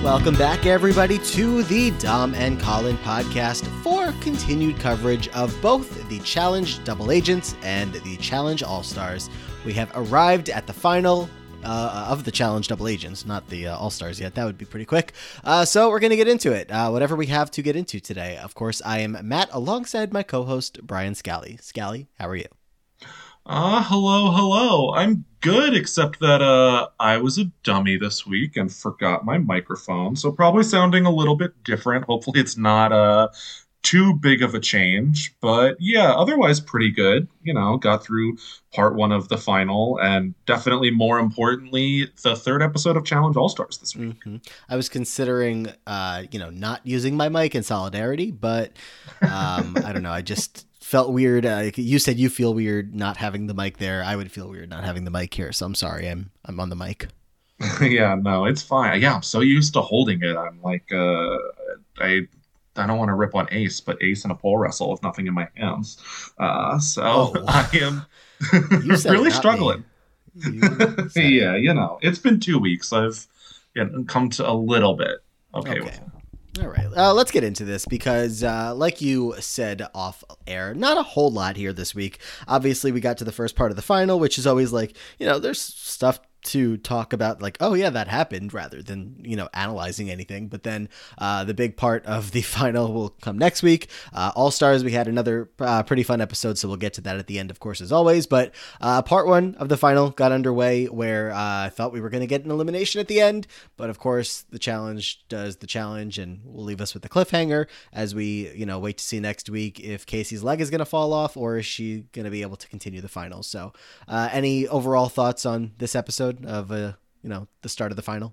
Welcome back, everybody, to the Dom and Colin podcast for continued coverage of both the Challenge Double Agents and the Challenge All-Stars. We have arrived at the final of the Challenge Double Agents, not the All-Stars yet. That would be pretty quick. So we're going to get into it, whatever we have to get into today. Of course, I am Matt alongside my co-host, Brian Scally. Scally, how are you? Hello. I'm good, except that I was a dummy this week and forgot my microphone, so probably sounding a little bit different. Hopefully it's not too big of a change, but yeah, otherwise pretty good. You know, got through part one of the final, and definitely more importantly, the third episode of Challenge All-Stars this week. Mm-hmm. I was considering, not using my mic in solidarity, but I don't know. I just felt weird. You said you feel weird not having the mic there. I would feel weird not having the mic here. So I'm sorry. I'm on the mic. Yeah, no, it's fine. Yeah, I'm so used to holding it. I'm like, I don't want to rip on Ace, but Ace in a pole wrestle with nothing in my hands. I am really struggling. Yeah, it's been 2 weeks. I've come to a little bit okay with it. All right, let's get into this because like you said off air, not a whole lot here this week. Obviously, we got to the first part of the final, which is always like, there's stuff to talk about, like, oh yeah, that happened, rather than analyzing anything. But then the big part of the final will come next week. All Stars, we had another pretty fun episode, so we'll get to that at the end, of course, as always. But part one of the final got underway, where I thought we were going to get an elimination at the end, but of course the challenge does the challenge and will leave us with the cliffhanger as we wait to see next week if Casey's leg is going to fall off, or is she going to be able to continue the final. So any overall thoughts on this episode of the start of the final?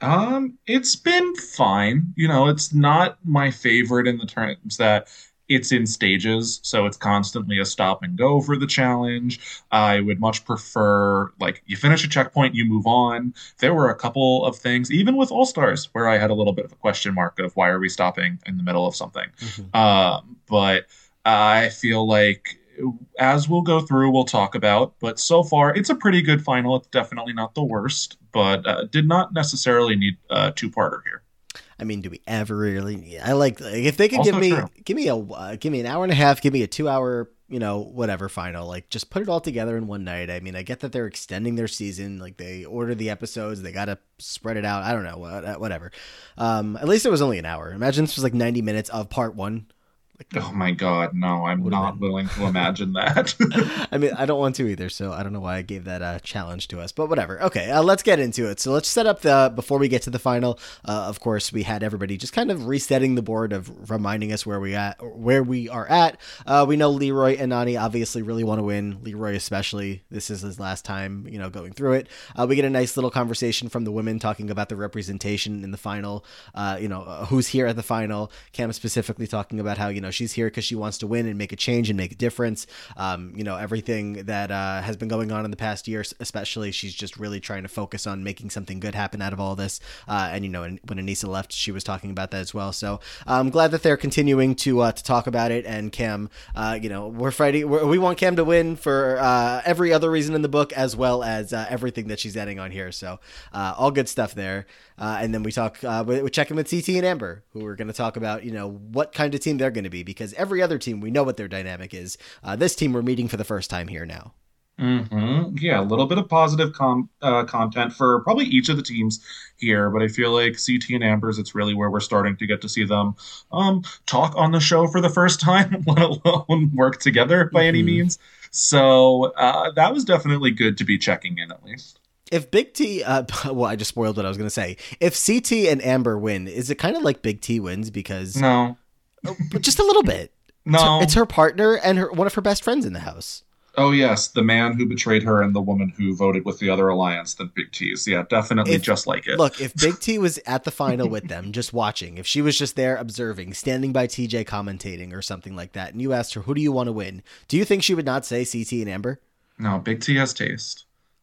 It's been fine. It's not my favorite in the terms that it's in stages, so it's constantly a stop and go for the challenge. I would much prefer, like, you finish a checkpoint, you move on. There were a couple of things, even with All Stars, where I had a little bit of a question mark of why are we stopping in the middle of something. Mm-hmm. But I feel like, as we'll go through, we'll talk about, but so far it's a pretty good final. It's definitely not the worst, but did not necessarily need a two-parter here. I mean, do we ever really? I like if they could give me an hour and a half, give me a 2 hour, whatever final, like just put it all together in one night. I mean, I get that they're extending their season, like they order the episodes, they got to spread it out. I don't know, whatever. At least it was only an hour. Imagine this was like 90 minutes of part one. Oh my God, no, I'm not willing to imagine that. I mean, I don't want to either, so I don't know why I gave that challenge to us, but whatever. Okay, let's get into it. So let's set up before we get to the final, of course, we had everybody just kind of resetting the board of reminding us where we are at. We know Leroy and Nany obviously really want to win, Leroy especially. This is his last time, going through it. We get a nice little conversation from the women talking about the representation in the final, who's here at the final. Cam specifically talking about how, she's here because she wants to win and make a change and make a difference. Everything that has been going on in the past year, especially, she's just really trying to focus on making something good happen out of all this. And when Aneesa left, she was talking about that as well. So I'm glad that they're continuing to talk about it. And Cam, we're fighting. We want Cam to win for every other reason in the book, as well as everything that she's adding on here. So all good stuff there. And then we check in with CT and Amber, who we're going to talk about, what kind of team they're going to be, because every other team, we know what their dynamic is. This team we're meeting for the first time here now. Mm-hmm. Yeah, a little bit of positive content for probably each of the teams here, but I feel like CT and Amber's, it's really where we're starting to get to see them talk on the show for the first time, let alone work together by any means. So that was definitely good to be checking in, at least. If Big T, well, I just spoiled what I was going to say. If CT and Amber win, is it kind of like Big T wins? Because no, but just a little bit. No, it's her partner and one of her best friends in the house. Oh yes, the man who betrayed her and the woman who voted with the other alliance than Big T's. Yeah, definitely just like it. Look, if Big T was at the final with them, just watching, if she was just there observing, standing by TJ commentating or something like that, and you asked her, who do you want to win? Do you think she would not say CT and Amber? No, Big T has taste.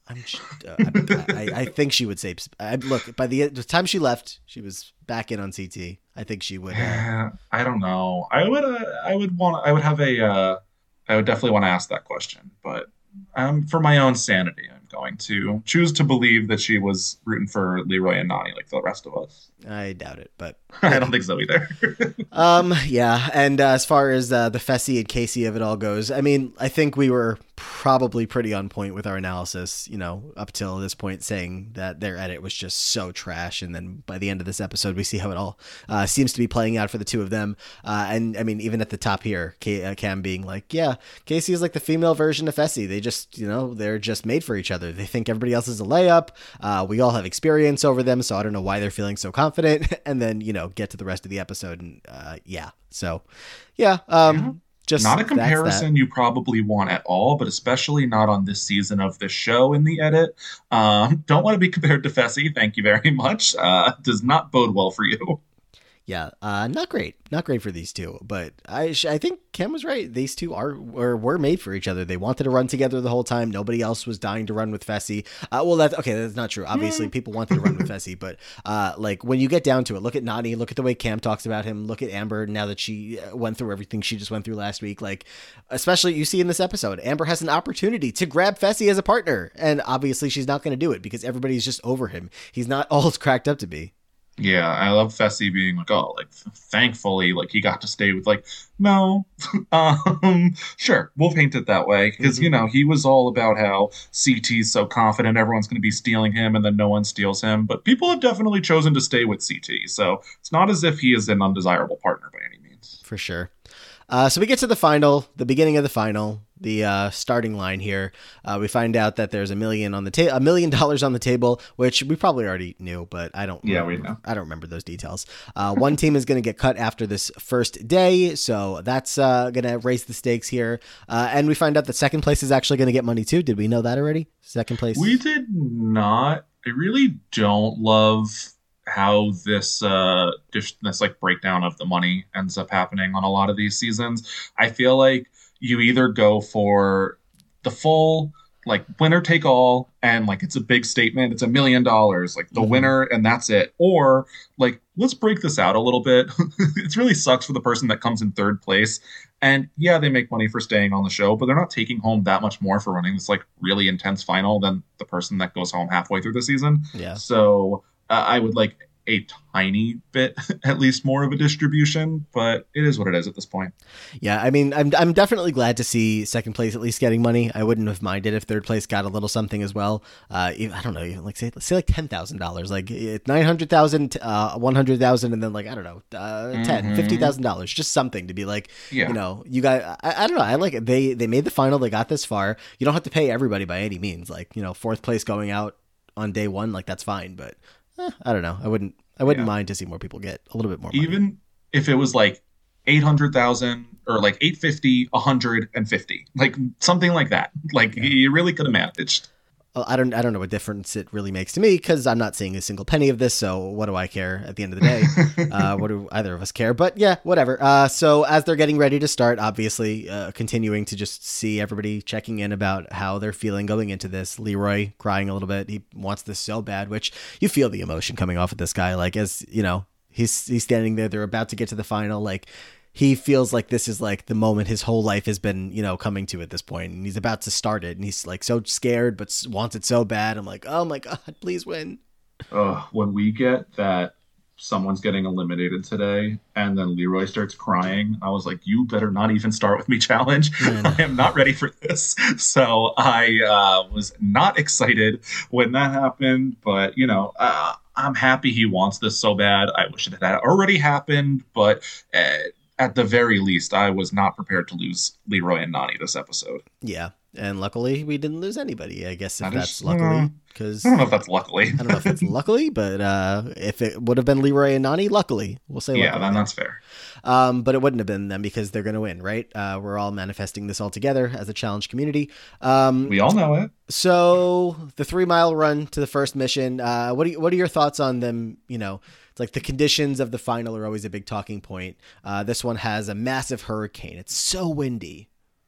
I think she would say. Look, by the time she left, she was back in on CT. I think she would. I don't know. I would definitely want to ask that question, but for my own sanity, I'm going to choose to believe that she was rooting for Leroy and Nani like the rest of us. I doubt it, but I don't think so either. Yeah. And as far as the Fessy and Casey of it all goes, I mean, I think we were probably pretty on point with our analysis, up till this point, saying that their edit was just so trash. And then by the end of this episode, we see how it all seems to be playing out for the two of them. And I mean, even at the top here, Cam being like, yeah, Casey is like the female version of Fessy. They just, they're just made for each other. They think everybody else is a layup. We all have experience over them, so I don't know why they're feeling so confident. And then, get to the rest of the episode. And yeah. So, yeah. Just not a comparison you probably want at all, but especially not on this season of the show in the edit. Don't want to be compared to Fessy. Thank you very much. Does not bode well for you. Yeah, not great for these two, but I think Kim was right. These two were made for each other. They wanted to run together the whole time. Nobody else was dying to run with Fessy. Well, that's not true. Obviously, people wanted to run with Fessy, but like when you get down to it, look at Nani, look at the way Cam talks about him, look at Amber now that she went through everything she just went through last week. Like, especially you see in this episode, Amber has an opportunity to grab Fessy as a partner, and obviously she's not going to do it because everybody's just over him. He's not all it's cracked up to be. Yeah, I love Fessy being like, oh, like, thankfully, like, he got to stay with, like, no, sure, we'll paint it that way. Because, he was all about how CT's so confident everyone's going to be stealing him and then no one steals him. But people have definitely chosen to stay with CT. So it's not as if he is an undesirable partner by any means. For sure. So we get to the beginning of the final, the starting line here. We find out that there's $1 million on the table, which we probably already knew, but I don't. Yeah, we know. I don't remember those details. One team is going to get cut after this first day, so that's going to raise the stakes here. And we find out that second place is actually going to get money too. Did we know that already? Second place. We did not. I really don't love how this like breakdown of the money ends up happening on a lot of these seasons. I feel like you either go for the full like winner take all and like it's a big statement, it's $1 million, like the winner and that's it, or like let's break this out a little bit. It really sucks for the person that comes in third place, and yeah, they make money for staying on the show, but they're not taking home that much more for running this like really intense final than the person that goes home halfway through the season. Yeah, so I would like a tiny bit at least more of a distribution, but it is what it is at this point. Yeah, I mean, I'm definitely glad to see second place at least getting money. I wouldn't have minded if third place got a little something as well. I don't know, even like say like $10,000, like 900,000, 100,000, and then like I don't know, $50,000, just something to be like, you got. I don't know. I like it. They made the final. They got this far. You don't have to pay everybody by any means. Like fourth place going out on day one, like that's fine, but. I don't know. I wouldn't mind to see more people get a little bit more money. Even if it was like 800,000 or like 850, 150, like something like that. Like you really could have managed. Well, I don't know what difference it really makes to me because I'm not seeing a single penny of this. So what do I care at the end of the day? What do either of us care? But yeah, whatever. So as they're getting ready to start, obviously continuing to just see everybody checking in about how they're feeling going into this. Leroy crying a little bit. He wants this so bad, which you feel the emotion coming off of this guy. Like as he's standing there. They're about to get to the final. Like he feels like this is like the moment his whole life has been, coming to at this point, and he's about to start it, and he's like so scared but wants it so bad. I'm like, oh my god, please win. When we get that someone's getting eliminated today, and then Leroy starts crying, I was like, you better not even start with me challenge. I am not ready for this. So I was not excited when that happened, but I'm happy he wants this so bad. I wish it had already happened, but at the very least, I was not prepared to lose Leroy and Nani this episode. Yeah, and luckily we didn't lose anybody. I guess if that's luckily, because I don't know if that's luckily. I don't know if it's luckily, but if it would have been Leroy and Nani, luckily, we'll say. Yeah, then that's fair. But it wouldn't have been them because they're going to win, right? We're all manifesting this all together as a challenge community. We all know it. So the 3-mile run to the first mission. What are your thoughts on them? It's like the conditions of the final are always a big talking point. This one has a massive hurricane. It's so windy.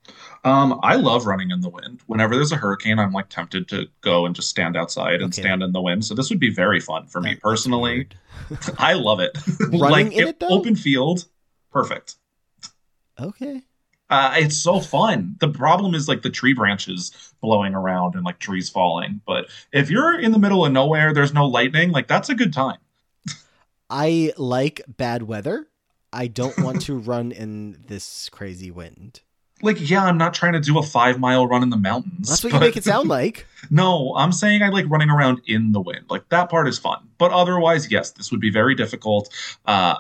I love running in the wind. Whenever there's a hurricane, I'm like tempted to go and just stand outside and stand in the wind. So this would be very fun for me personally. I love it. Running in it though? Open field, perfect. Okay. It's so fun. The problem is like the tree branches blowing around and like trees falling. But if you're in the middle of nowhere, there's no lightning, like that's a good time. I like bad weather. I don't want to run in this crazy wind. Like, yeah, I'm not trying to do a 5 mile run in the mountains, That's what you but make it sound like. no, I'm saying I like running around in the wind. Like that part is fun. But otherwise, yes, this would be very difficult. Uh,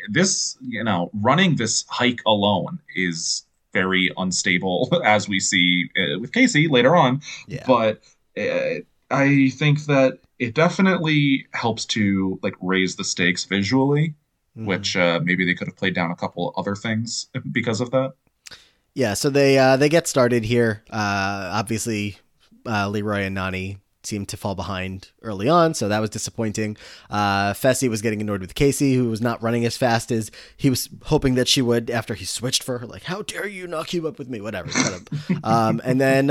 running this hike alone is very unstable, as we see with Casey later on. Yeah. But uh, I think that it definitely helps to like raise the stakes visually, Mhm. which maybe they could have played down a couple other things because of that. Yeah, so they get started here. Obviously, Leroy and Nani seemed to fall behind early on, so that was disappointing. Fessy was getting annoyed with Casey, who was not running as fast as he was hoping that she would after he switched for her. Like, how dare you not keep up with me? Whatever. Shut up. And then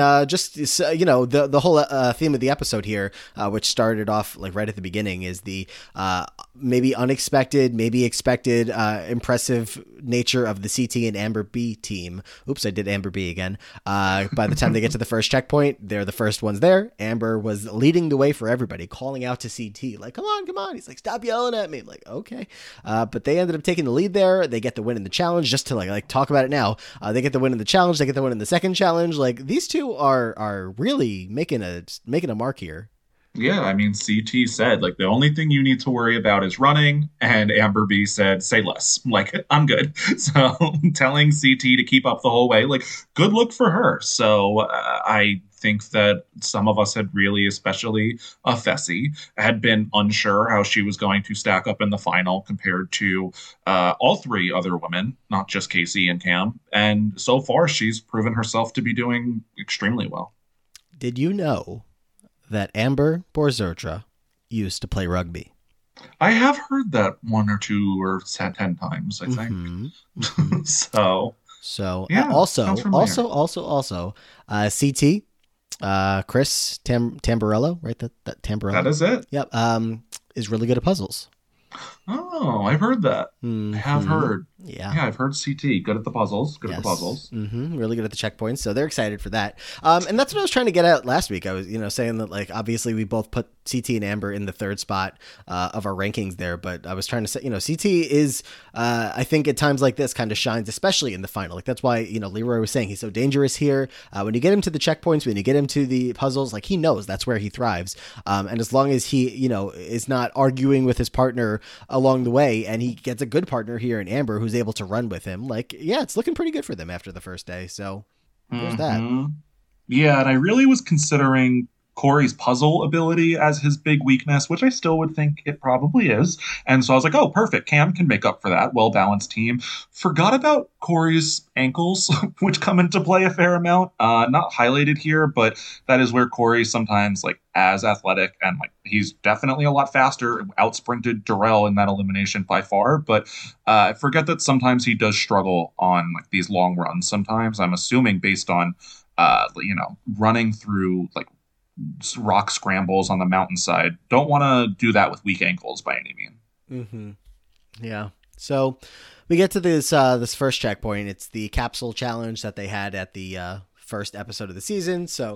the whole theme of the episode here, which started off like right at the beginning, is the maybe unexpected, maybe expected, impressive nature of the CT and Amber B team. Oops, I did Amber B again. By the time they get to the first checkpoint, they're the first ones there. Amber was leading the way for everybody, calling out to CT, like, come on, come on. He's like, stop yelling at me. I'm like, okay. But they ended up taking the lead there. They get the win in the challenge. Just to like talk about it now, they get the win in the challenge. They get the win in the second challenge. Like, these two are really making a mark here. Yeah, I mean, CT said, like, the only thing you need to worry about is running. And Amber B said, say less. Like, I'm good. So telling CT to keep up the whole way, like, good look for her. So I think that some of us had really, especially Fessy, had been unsure how she was going to stack up in the final compared to all three other women, not just Casey and Cam. And so far, she's proven herself to be doing extremely well. Did you know that Amber Borzertra used to play rugby? I have heard that one or two or 10 times, I think. Mm-hmm. Mm-hmm. So, So yeah, sounds familiar. also, CT, Chris Tamburello, right? That That Tamburello. is it. Yep. Is really good at puzzles. Oh, I've heard that. I have Mm-hmm. heard. Yeah. Yeah, I've heard CT. Good at the puzzles. Good at the Yes. puzzles. Really good at the checkpoints. So they're excited for that. And that's what I was trying to get at last week. I was, saying that like obviously we both put CT and Amber in the third spot of our rankings there, but I was trying to say, CT is, I think at times like this kind of shines, especially in the final. Like that's why Leroy was saying he's so dangerous here. When you get him to the checkpoints, when you get him to the puzzles, like he knows that's where he thrives. And as long as he, is not arguing with his partner along the way, and he gets a good partner here in Amber who's able to run with him, like, yeah, it's looking pretty good for them after the first day. So there's that. Hmm. Yeah, and I really was considering Corey's puzzle ability as his big weakness, which I still would think it probably is. And so I was like, oh, perfect. Cam can make up for that. Well balanced team. Forgot about Corey's ankles, which come into play a fair amount. Not highlighted here, but that is where Corey sometimes like as athletic and like he's definitely a lot faster, outsprinted Darrell in that elimination by far. But I forget that sometimes he does struggle on like these long runs. Sometimes I'm assuming based on running through like rock scrambles on the mountainside. Don't want to do that with weak ankles by any means. Mm-hmm. Yeah. So we get to this first checkpoint. It's the capsule challenge that they had at the first episode of the season. So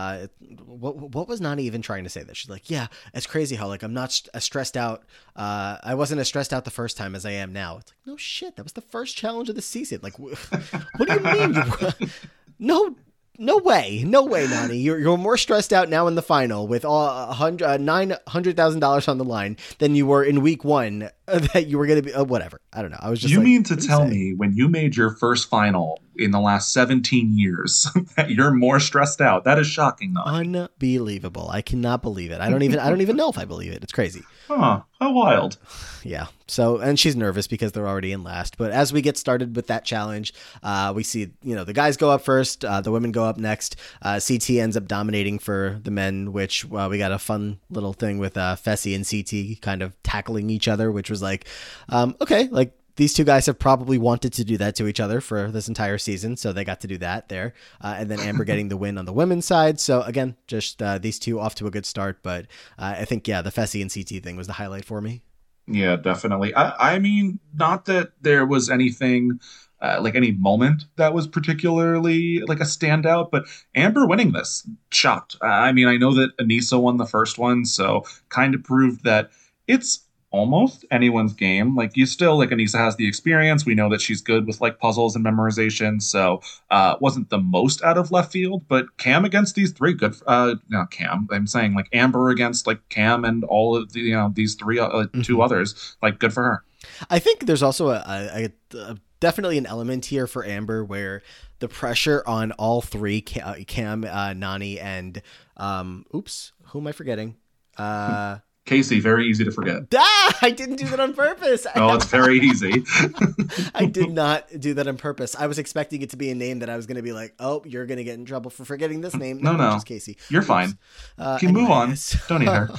what was Nani even trying to say? That she's like, yeah, it's crazy how like I'm not as stressed out. I wasn't as stressed out the first time as I am now. It's like, no shit, that was the first challenge of the season. Like, what do you mean? No. No way, Nani. You're more stressed out now in the final with all $900,000 on the line than you were in week one. That you were going to be whatever. I don't know. I was just You like, mean to what are you tell saying? me when you made your first final in the last 17 years that you're more stressed out? That is shocking, Nani. Unbelievable. I cannot believe it. I don't even know if I believe it. It's crazy. Huh, how wild. Yeah. So, and she's nervous because they're already in last. But as we get started with that challenge, we see, the guys go up first, the women go up next. CT ends up dominating for the men, which we got a fun little thing with Fessy and CT kind of tackling each other, which was like, okay, like these two guys have probably wanted to do that to each other for this entire season. So they got to do that there. And then Amber getting the win on the women's side. So again, just these two off to a good start. But I think, yeah, the Fessy and CT thing was the highlight for me. Yeah, definitely. I mean, not that there was anything like any moment that was particularly like a standout, but Amber winning this shocked. I mean, I know that Anissa won the first one, so kind of proved that it's almost anyone's game. Like you still like Anissa has the experience. We know that she's good with like puzzles and memorization, so wasn't the most out of left field. But Cam against these three good, not Cam. I'm saying like Amber against like Cam and all of the these three two Mhm. others. Like good for her. I think there's also definitely an element here for Amber where the pressure on all three Cam, Nani, and oops, who am I forgetting? Uh, Casey, very easy to forget. I didn't do that on purpose. Oh, it's very easy. I did not do that on purpose. I was expecting it to be a name that I was going to be like, oh, you're going to get in trouble for forgetting this name. No, No, it's no, just Casey. you're Oops. fine. Can move on. Don't need her.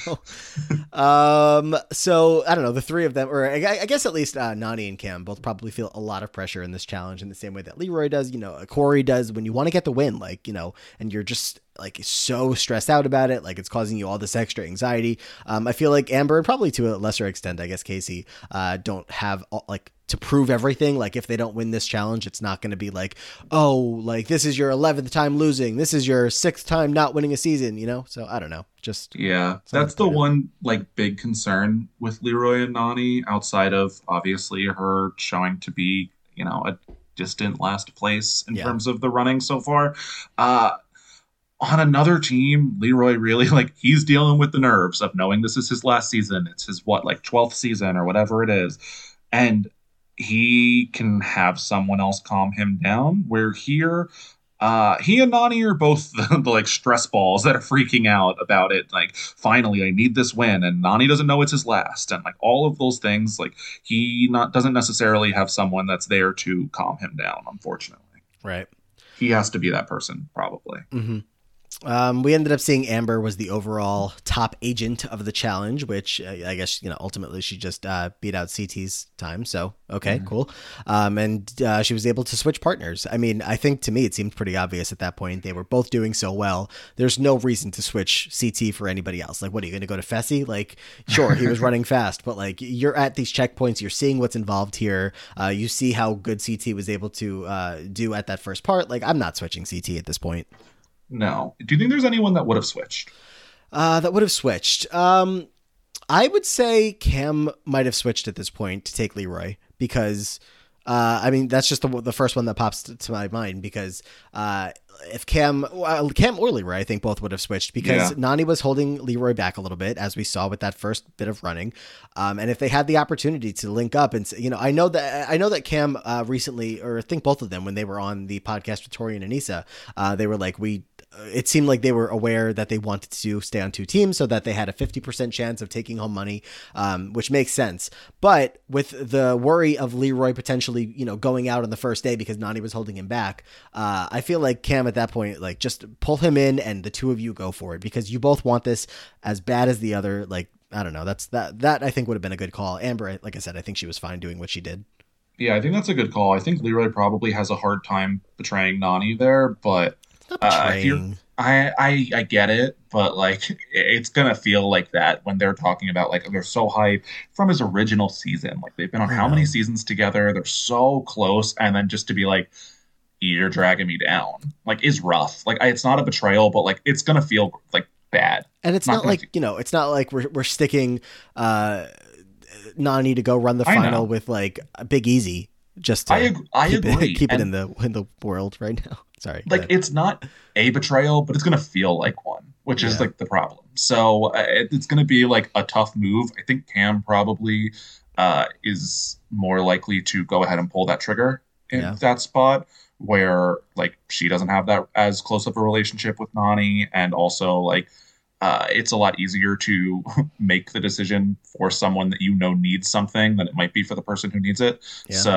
So I don't know. The three of them, or I guess at least Nani and Cam, both probably feel a lot of pressure in this challenge in the same way that Leroy does. Corey does when you want to get the win, and you're just like so stressed out about it, like it's causing you all this extra anxiety. I feel like Amber and probably to a lesser extent, I guess Casey, don't have like to prove everything. Like if they don't win this challenge, it's not going to be like, oh, like this is your 11th time losing. This is your 6th time not winning a season, So I don't know. Just Yeah, something that's to the point out. one like big concern with Leroy and Nani outside of obviously her showing to be, a distant last place in Yeah. terms of the running so far. Uh on another team, Leroy really like he's dealing with the nerves of knowing this is his last season. It's his what, like 12th season or whatever it is. And he can have someone else calm him down. Where here, he and Nani are both the like stress balls that are freaking out about it. Like, finally, I need this win, and Nani doesn't know it's his last, and like all of those things. Like, he not doesn't necessarily have someone that's there to calm him down. Unfortunately, Right. he has to be that person, probably. Mm-hmm. We ended up seeing Amber was the overall top agent of the challenge, which I guess, ultimately she just beat out CT's time. So, okay, Mhm. cool. And she was able to switch partners. I mean, I think to me, it seemed pretty obvious at that point. They were both doing so well. There's no reason to switch CT for anybody else. Like, what are you going to go to Fessy? Like, sure, he was running fast, but like you're at these checkpoints, you're seeing what's involved here. You see how good CT was able to do at that first part. Like, I'm not switching CT at this point. No. Do you think there's anyone that would have switched? That would have switched. I would say Cam might have switched at this point to take Leroy because, I mean, that's just the first one that pops to my mind because if Cam or Leroy, I think both would have switched because Yeah. Nani was holding Leroy back a little bit, as we saw with that first bit of running. And if they had the opportunity to link up and, I know that Cam recently, or I think both of them, when they were on the podcast with Tori and Anissa, they were like, it seemed like they were aware that they wanted to stay on two teams so that they had a 50% chance of taking home money, which makes sense. But with the worry of Leroy potentially, going out on the first day because Nani was holding him back, I feel like Cam at that point, like just pull him in and the two of you go for it because you both want this as bad as the other. Like, I don't know. That I think would have been a good call. Amber, like I said, I think she was fine doing what she did. Yeah, I think that's a good call. I think Leroy probably has a hard time betraying Nani there, but It's not if you're, betraying. I get it, but like it's gonna feel like that when they're talking about like they're so hyped from his original season. Like they've been on I how many know. seasons together? They're so close, and then just to be like, you're dragging me down, like is rough. Like it's not a betrayal, but like it's gonna feel like bad. And It's it's not not gonna like, feel. it's not like we're sticking uh Nani to go run the I final know. with like Big Easy just to I keep it agree, keep it and in the world right now. Sorry, go like ahead. it's not a betrayal, but it's gonna feel like one, which is Yeah. like the problem. So it's gonna be like a tough move. I think Cam probably is more likely to go ahead and pull that trigger in Yeah. that spot where like she doesn't have that as close of a relationship with Nani, and also like it's a lot easier to make the decision for someone that needs something than it might be for the person who needs it. Yeah. So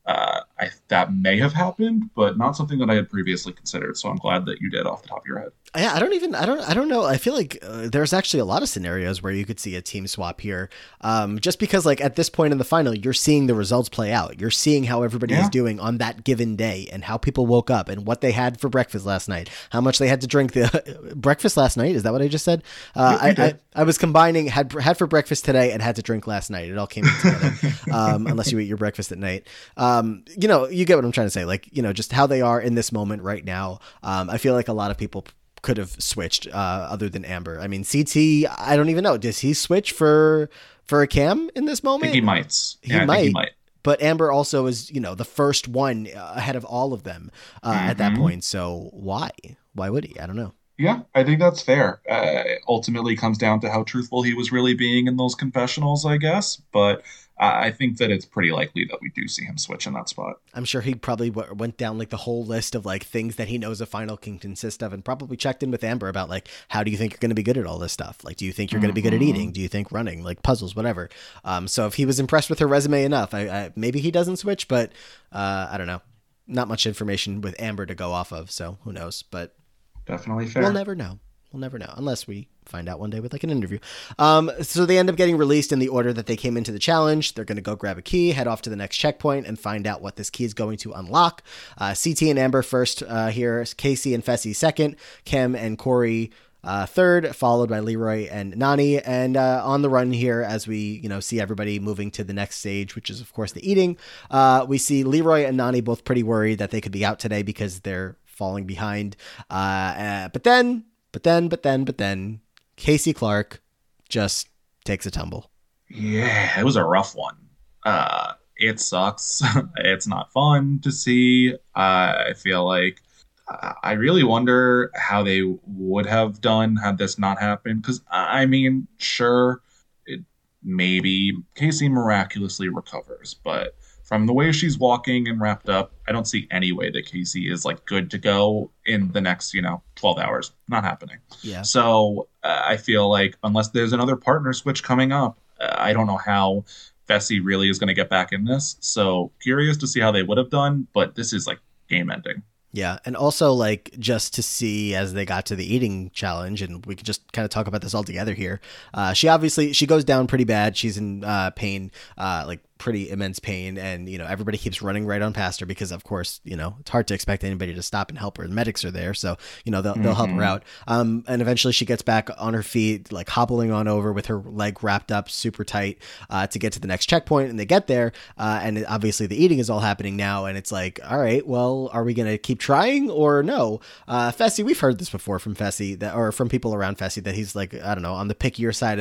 that may have happened, but not something that I had previously considered. So I'm glad that you did off the top of your head. Yeah, I don't know. I feel like there's actually a lot of scenarios where you could see a team swap here. Just because like at this point in the final, you're seeing the results play out. You're seeing how everybody is doing on that given day and how people woke up and what they had for breakfast last night, how much they had to drink the breakfast last night. Is that what I just said? I was combining had for breakfast today and had to drink last night. It all came together. Unless you eat your breakfast at night. You get what I'm trying to say. Like, just how they are in this moment right now. I feel like a lot of people could have switched other than Amber. I mean, CT, I don't even know. Does he switch for a Cam in this moment? I think he might. He might. But Amber also is, the first one ahead of all of them at that point. So why? Why would he? I don't know. Yeah, I think that's fair. Ultimately comes down to how truthful he was really being in those confessionals, I guess. But I think that it's pretty likely that we do see him switch in that spot. I'm sure he probably went down like the whole list of like things that he knows a final can consist of and probably checked in with Amber about like, how do you think you're going to be good at all this stuff? Like, do you think you're going to be good at eating? Do you think running, like puzzles, whatever? So if he was impressed with her resume enough, maybe he doesn't switch, but I don't know. Not much information with Amber to go off of. So who knows? But definitely fair. We'll never know. Unless we find out one day with like an interview. So they end up getting released in the order that they came into the challenge. They're going to go grab a key, head off to the next checkpoint, and find out what this key is going to unlock. CT and Amber first here, Casey and Fessy second, Kem and Corey third, followed by Leroy and Nany. And on the run here, as we see everybody moving to the next stage, which is of course the eating, we see Leroy and Nany both pretty worried that they could be out today because they're falling behind. But then Casey Clark just takes a tumble. Yeah, it was a rough one. It sucks. It's not fun to see. I feel like I really wonder how they would have done had this not happened. Because, I mean, sure, maybe Casey miraculously recovers, but from the way she's walking and wrapped up, I don't see any way that Casey is like good to go in the next, 12 hours. Not happening. Yeah. So I feel like unless there's another partner switch coming up, I don't know how Fessy really is going to get back in this. So curious to see how they would have done, but this is like game ending. Yeah, and also like just to see as they got to the eating challenge, and we could just kind of talk about this all together here. She goes down pretty bad. She's in pain, like pretty immense pain, and everybody keeps running right on past her because of course it's hard to expect anybody to stop and help her. The medics are there, so they'll help her out. And eventually she gets back on her feet, like hobbling on over with her leg wrapped up super tight to get to the next checkpoint. And they get there, and obviously the eating is all happening now, and it's like, all right, well, are we gonna keep trying or no? Fessy, we've heard this before from Fessy, or from people around Fessy, that he's like, I don't know, on the pickier side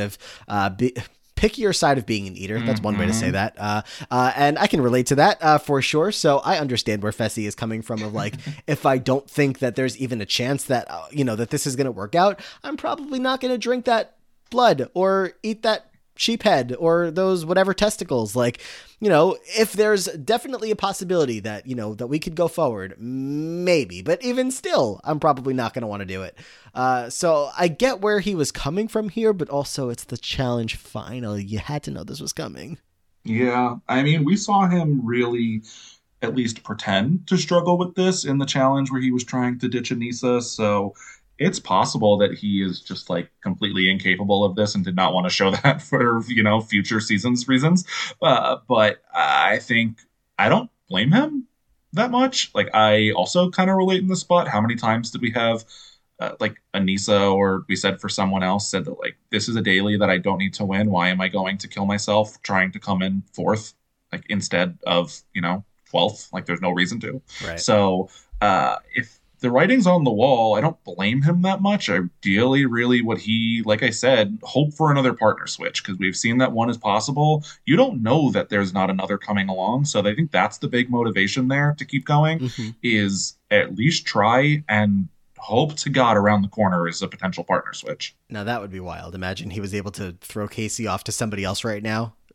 of being an eater. That's one way to say that. And I can relate to that for sure. So I understand where Fessy is coming from of like, if I don't think that there's even a chance that, that this is going to work out, I'm probably not going to drink that blood or eat that sheep head or those whatever testicles. Like, if there's definitely a possibility that, that we could go forward, maybe, but even still, I'm probably not going to want to do it. So I get where he was coming from here, but also it's the challenge final. You had to know this was coming. Yeah. I mean, we saw him really at least pretend to struggle with this in the challenge where he was trying to ditch Anissa. So it's possible that he is just like completely incapable of this and did not want to show that for, future seasons reasons. But I think I don't blame him that much. Like, I also kind of relate in the spot. How many times did we have like Anissa, or we said for someone else, said that like, this is a daily that I don't need to win. Why am I going to kill myself trying to come in fourth, like instead of, 12th? Like, there's no reason to. Right. So if the writing's on the wall, I don't blame him that much. Ideally, really what he, like I said, hope for another partner switch, because we've seen that one is possible. You don't know that there's not another coming along. So I think that's the big motivation there to keep going, is at least try and hope to God around the corner is a potential partner switch. Now that would be wild. Imagine he was able to throw Casey off to somebody else right now.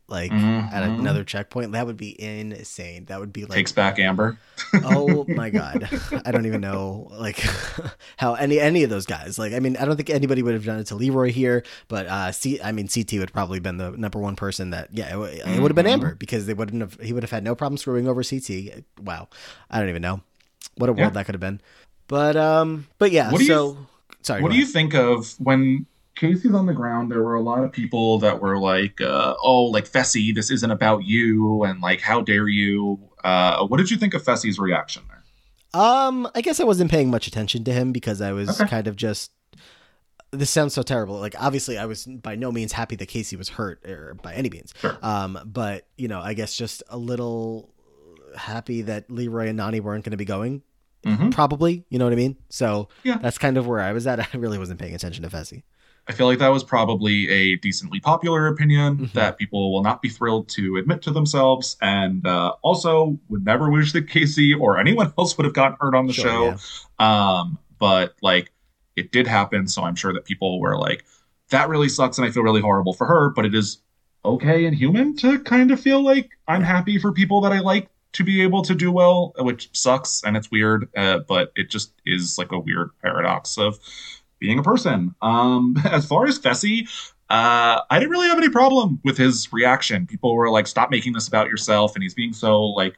like at Hmm. another checkpoint. That would be insane. That would be like, Takes back Amber. oh my god, I don't even know like how any of those guys. Like, I mean, I don't think anybody would have done it to Leroy here, but I mean, CT would probably been the number one person that, yeah, it would have been Hmm. Amber, because he would have had no problem screwing over CT. Wow, I don't even know what a world Yeah. that could have been. But yeah, What do you so sorry, What go do you ahead. think of when Casey's on the ground? There were a lot of people that were like, "Oh, like Fessy, this isn't about you," and like, "How dare you?" What did you think of Fessy's reaction there? I guess I wasn't paying much attention to him because I was Okay, kind of just. This sounds so terrible. Like, obviously, I was by no means happy that Casey was hurt, or by any means. sure. But I guess just a little happy that Leroy and Nani weren't going to be going. Hmm. Probably, you know what I mean. So Yeah, that's kind of where I was at. I really wasn't paying attention to Fessy. I feel like that was probably a decently popular opinion Hmm. that people will not be thrilled to admit to themselves, and also would never wish that Casey or anyone else would have gotten hurt on the Sure, show. yeah. But like, it did happen, so I'm sure that people were like, "That really sucks," and I feel really horrible for her. But it is okay and human to kind of feel like I'm Yeah. happy for people that I like to be able to do well, which sucks and it's weird, but it just is like a weird paradox of being a person. As far as Fessy, I didn't really have any problem with his reaction. People were like, "Stop making this about yourself," and he's being so like,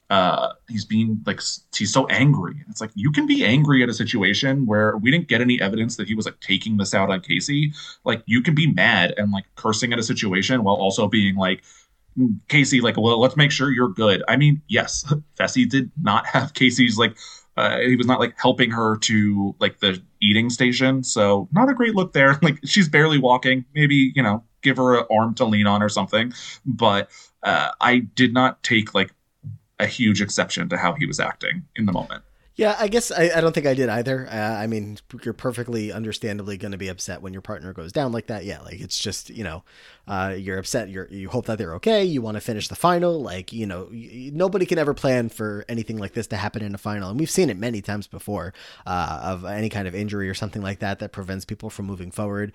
he's so angry. It's like, you can be angry at a situation where we didn't get any evidence that he was like taking this out on Casey. Like, you can be mad and like cursing at a situation while also being like, Casey, like, well, let's make sure you're good. I mean, yes, Fessy did not have Casey's like, he was not like helping her to like the eating station, so not a great look there. Like, she's barely walking. Maybe, give her an arm to lean on or something. But I did not take like a huge exception to how he was acting in the moment. Yeah, I guess I don't think I did either. I mean, you're perfectly understandably going to be upset when your partner goes down like that. Yeah, like, it's just, you're upset. You hope that they're okay. You want to finish the final. Like, nobody can ever plan for anything like this to happen in a final. And we've seen it many times before, of any kind of injury or something like that prevents people from moving forward.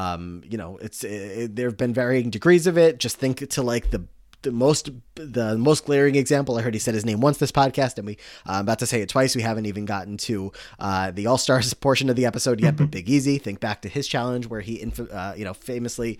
There have been varying degrees of it. Just think to like the most glaring example. I heard he said his name once this podcast, and I'm about to say it twice. We haven't even gotten to the All Stars portion of the episode yet. But Big Easy, think back to his challenge where he, famously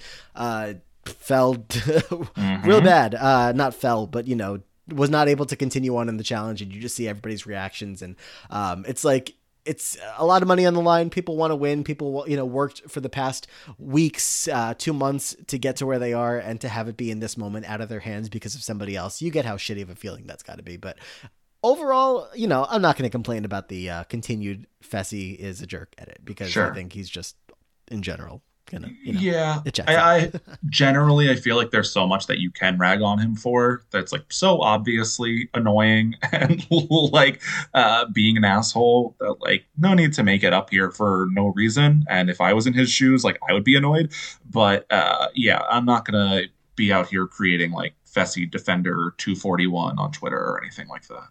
fell real Mm-hmm. bad. Not fell, but was not able to continue on in the challenge, and you just see everybody's reactions, and it's like, it's a lot of money on the line. People want to win. People, worked for the past weeks, 2 months to get to where they are, and to have it be in this moment out of their hands because of somebody else. You get how shitty of a feeling that's got to be. But overall, I'm not going to complain about the continued Fessy is a jerk at it, because I Sure. think he's just, in general, gonna, Yeah, it checks out. I generally I feel like there's so much that you can rag on him for that's like so obviously annoying and like being an asshole that like no need to make it up here for no reason. And if I was in his shoes, like I would be annoyed. But yeah, I'm not gonna be out here creating like Fessy Defender 241 on Twitter or anything like that.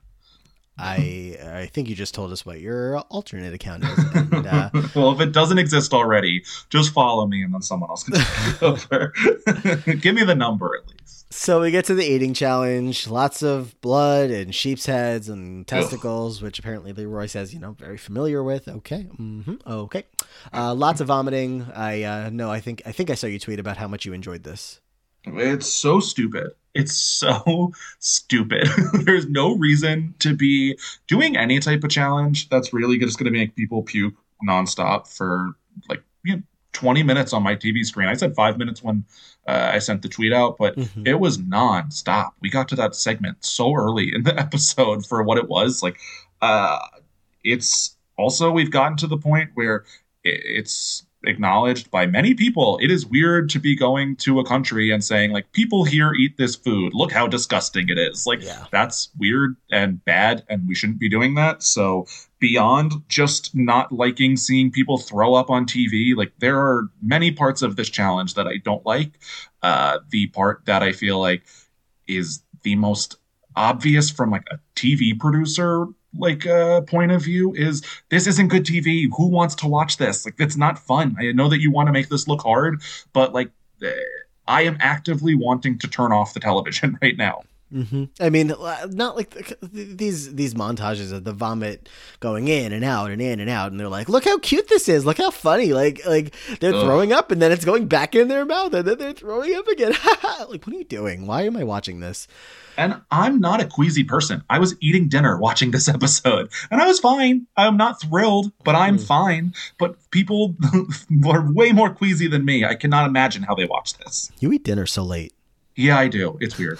I think you just told us what your alternate account is, and Well, if it doesn't exist already, just follow me and then someone else can take it over. Give me the number at least. so we get to the eating challenge. Lots of blood and sheep's heads and Ugh. testicles, which apparently Leroy says, very familiar with. Okay, okay. Lots of vomiting. I no, I think I saw you tweet about how much you enjoyed this. It's so stupid. It's so stupid. There's no reason to be doing any type of challenge that's really just going to make people puke nonstop for like 20 minutes on my TV screen. I said 5 minutes when I sent the tweet out, but Hmm. it was nonstop. We got to that segment so early in the episode for what it was. Like, uh, it's also, we've gotten to the point where it's acknowledged by many people. It is weird to be going to a country and saying, like, people here eat this food. Look how disgusting it is. Like, Yeah. that's weird and bad, and we shouldn't be doing that. So, beyond just not liking seeing people throw up on TV, like, there are many parts of this challenge that I don't like. The part that I feel like is the most obvious from like a TV producer like point of view is this isn't good TV. Who wants to watch this? Like, it's not fun. I know that you want to make this look hard, but like I am actively wanting to turn off the television right now. I mean, not like these montages of the vomit going in and out and in and out, and they're like, "Look how cute this is! Look how funny!" Like they're throwing up, and then it's going back in their mouth, and then they're throwing up again. Like, what are you doing? Why am I watching this? And I'm not a queasy person. I was eating dinner watching this episode, and I was fine. I'm not thrilled, but I'm fine. But people are way more queasy than me. I cannot imagine how they watch this. You eat dinner so late. Yeah, I do. It's weird.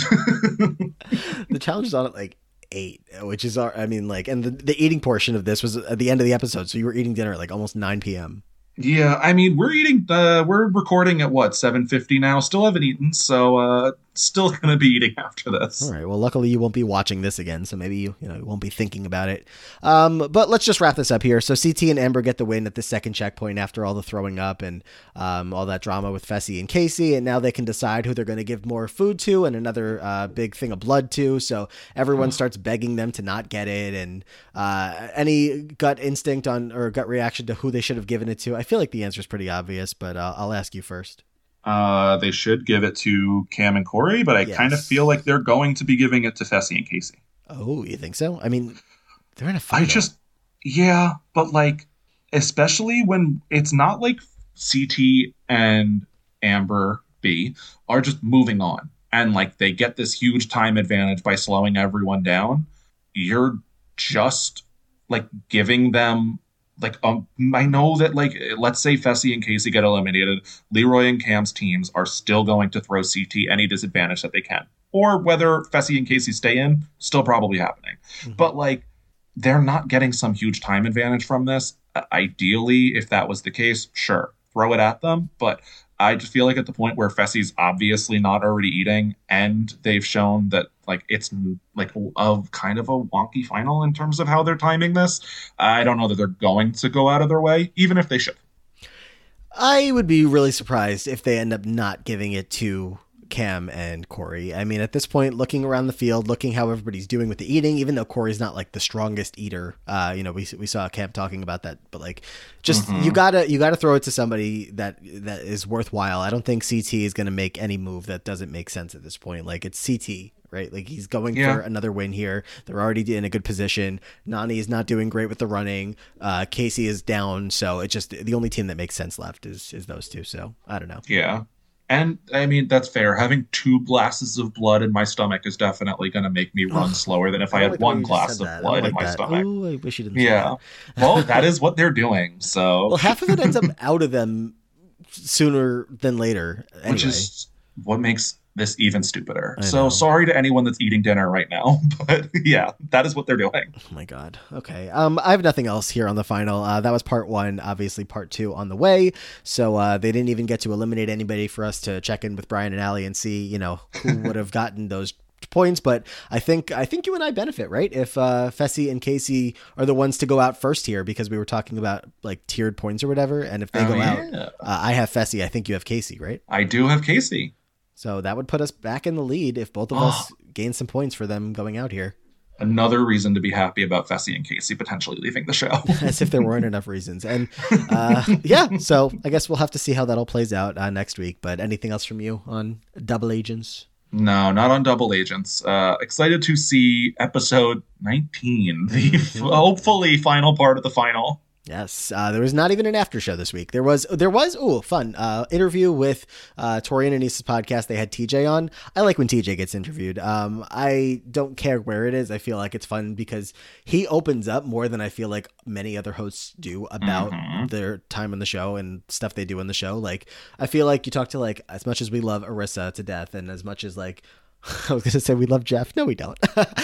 The challenge is on at like 8, which is I mean, like, and the eating portion of this was at the end of the episode, so you were eating dinner at like almost 9 p.m. Yeah, I mean, we're recording at what, 7:50 now. Still haven't eaten, so still gonna be eating after this. All right. Well, luckily you won't be watching this again, so maybe you won't be thinking about it. But let's just wrap this up here. So CT and Ember get the win at the second checkpoint after all the throwing up and all that drama with Fessy and Casey, and now they can decide who they're going to give more food to and another big thing of blood to. So everyone starts begging them to not get it, and any gut instinct or gut reaction to who they should have given it to. I feel like the answer is pretty obvious, but I'll ask you first. They should give it to Cam and Corey, but I kind of feel like they're going to be giving it to Fessy and Casey. Oh, you think so? I mean, they're in a fight. Yeah, but like, especially when it's not like CT and Amber B are just moving on and like they get this huge time advantage by slowing everyone down. You're just like giving them like I know that like let's say Fessy and Casey get eliminated, Leroy and Cam's teams are still going to throw CT any disadvantage that they can. Or whether Fessy and Casey stay in, still probably happening. Mm-hmm. But like they're not getting some huge time advantage from this. Ideally, if that was the case, sure, throw it at them. But I just feel like at the point where Fessy's obviously not already eating, and they've shown that like it's like a kind of a wonky final in terms of how they're timing this. I don't know that they're going to go out of their way, even if they should. I would be really surprised if they end up not giving it to Cam and Corey. I mean, at this point, looking around the field, looking how everybody's doing with the eating, even though Corey's not like the strongest eater, we saw Cam talking about that, but like, just you gotta throw it to somebody that is worthwhile. I don't think CT is gonna make any move that doesn't make sense at this point. Like it's CT. Right, like he's going for another win here. They're already in a good position. Nany is not doing great with the running. Casey is down, so it's just the only team that makes sense left is those two. So I don't know. Yeah. And I mean, that's fair. Having 2 glasses of blood in my stomach is definitely going to make me run slower than if I had 1 glass of blood in my stomach. Ooh, I wish you didn't. Yeah. Well, that is what they're doing. So. Well, half of it ends up out of them sooner than later. Anyway. Which is what makes this even stupider. So sorry to anyone that's eating dinner right now, but yeah, that is what they're doing. Oh my God. Okay. I have nothing else here on the final. That was part 1, obviously part 2 on the way. So they didn't even get to eliminate anybody for us to check in with Brian and Allie and see, who would have gotten those points. But I think you and I benefit, right? If Fessy and Casey are the ones to go out first here, because we were talking about like tiered points or whatever. And if they go out, I have Fessy. I think you have Casey, right? I do have Casey. So that would put us back in the lead if both of us gain some points for them going out here. Another reason to be happy about Fessy and Casey potentially leaving the show. As if there weren't enough reasons. And so I guess we'll have to see how that all plays out next week. But anything else from you on Double Agents? No, not on Double Agents. Excited to see episode 19, the hopefully final part of the final. Yes, there was not even an after show this week. There was fun interview with Tori and Anissa's podcast. They had TJ on. I like when TJ gets interviewed. I don't care where it is. I feel like it's fun because he opens up more than I feel like many other hosts do about their time on the show and stuff they do on the show. Like I feel like you talk to like as much as we love Arissa to death and as much as like I was going to say we love Jeff. No, we don't.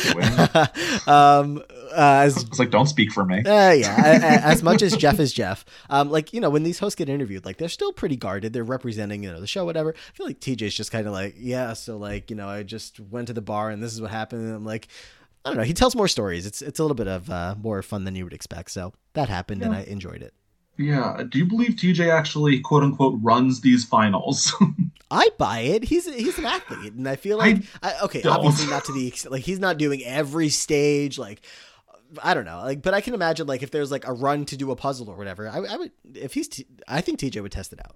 It's like, don't speak for me. As much as Jeff is Jeff, when these hosts get interviewed, like they're still pretty guarded. They're representing, the show, whatever. I feel like TJ's just kind of like, I just went to the bar and this is what happened. And I'm like, I don't know. He tells more stories. It's a little bit of more fun than you would expect. So that happened and I enjoyed it. Yeah. Do you believe TJ actually, quote unquote, runs these finals? I buy it. He's an athlete, and I feel like obviously not to the extent like he's not doing every stage. Like I don't know, like but I can imagine like if there's like a run to do a puzzle or whatever. I would if I think TJ would test it out.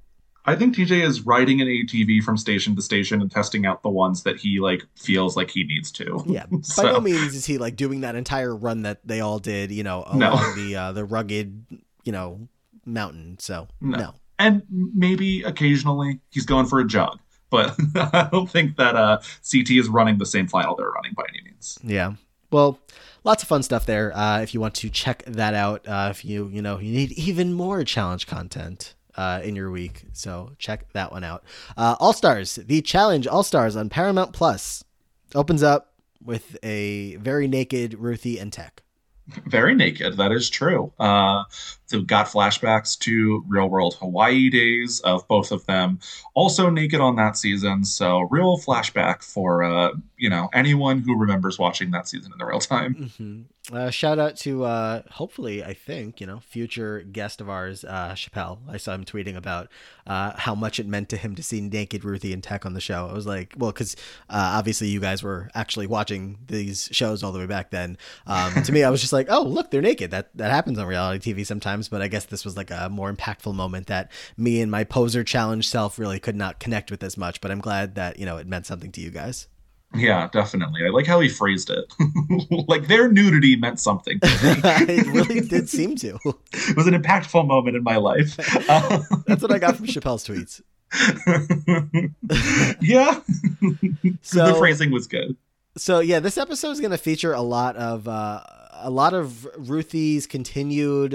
I think TJ is riding an ATV from station to station and testing out the ones that he like feels like he needs to. Yeah, by no So means is he like doing that entire run that they all did, no, along the rugged, mountain. So no. no. And maybe occasionally he's going for a jog, but I don't think that CT is running the same final they're running by any means. Yeah. Well, lots of fun stuff there. If you want to check that out, if you need even more challenge content in your week, so check that one out. All Stars, the Challenge All Stars on Paramount Plus, opens up with a very naked Ruthie and Tech. Very naked. That is true. So got flashbacks to real world Hawaii days of both of them, also naked on that season. So real flashback for anyone who remembers watching that season in the real time. Mm-hmm. Shout out to hopefully, I think, future guest of ours, Chappelle. I saw him tweeting about how much it meant to him to see naked Ruthie and Tech on the show. I was like, well, because obviously you guys were actually watching these shows all the way back then. To me, I was just like, oh, look, they're naked. That happens on reality TV sometimes, but I guess this was like a more impactful moment that me and my poser challenge self really could not connect with as much. But I'm glad that it meant something to you guys. Yeah, definitely. I like how he phrased it. Like their nudity meant something to me. It really did seem to. It was an impactful moment in my life. That's what I got from Chappelle's tweets. Yeah. So the phrasing was good. So yeah, this episode is going to feature a lot of Ruthie's continued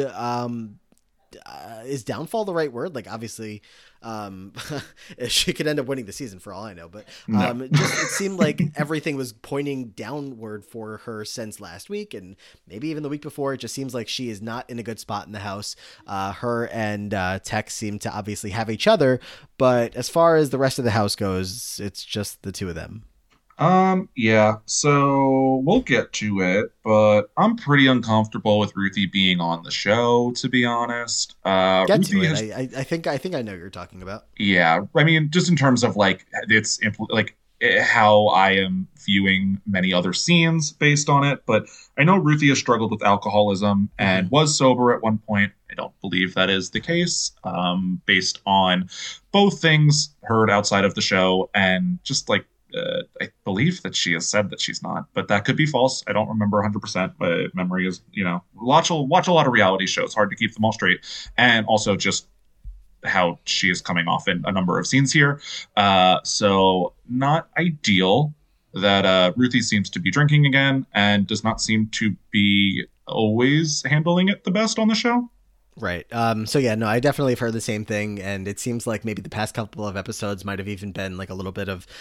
is downfall the right word? Like obviously she could end up winning the season for all I know, but it seemed like everything was pointing downward for her since last week and maybe even the week before. It just seems like she is not in a good spot in the house. Her and Tech seem to obviously have each other, but as far as the rest of the house goes, it's just the two of them. Yeah, so we'll get to it, but I'm pretty uncomfortable with Ruthie being on the show, to be honest. Get Ruthie to it. has, I think I know what you're talking about. yeah, I mean, just in terms of like how I am viewing many other scenes based on it, but I know Ruthie has struggled with alcoholism and was sober at one point. I don't believe that is the case, based on both things heard outside of the show and just like I believe that she has said that she's not, but that could be false. I don't remember 100%. My memory is, watch a lot of reality shows, hard to keep them all straight. And also just how she is coming off in a number of scenes here. So not ideal that Ruthie seems to be drinking again and does not seem to be always handling it the best on the show. Right. So yeah, no, I definitely have heard the same thing. And it seems like maybe the past couple of episodes might have even been like a little bit of,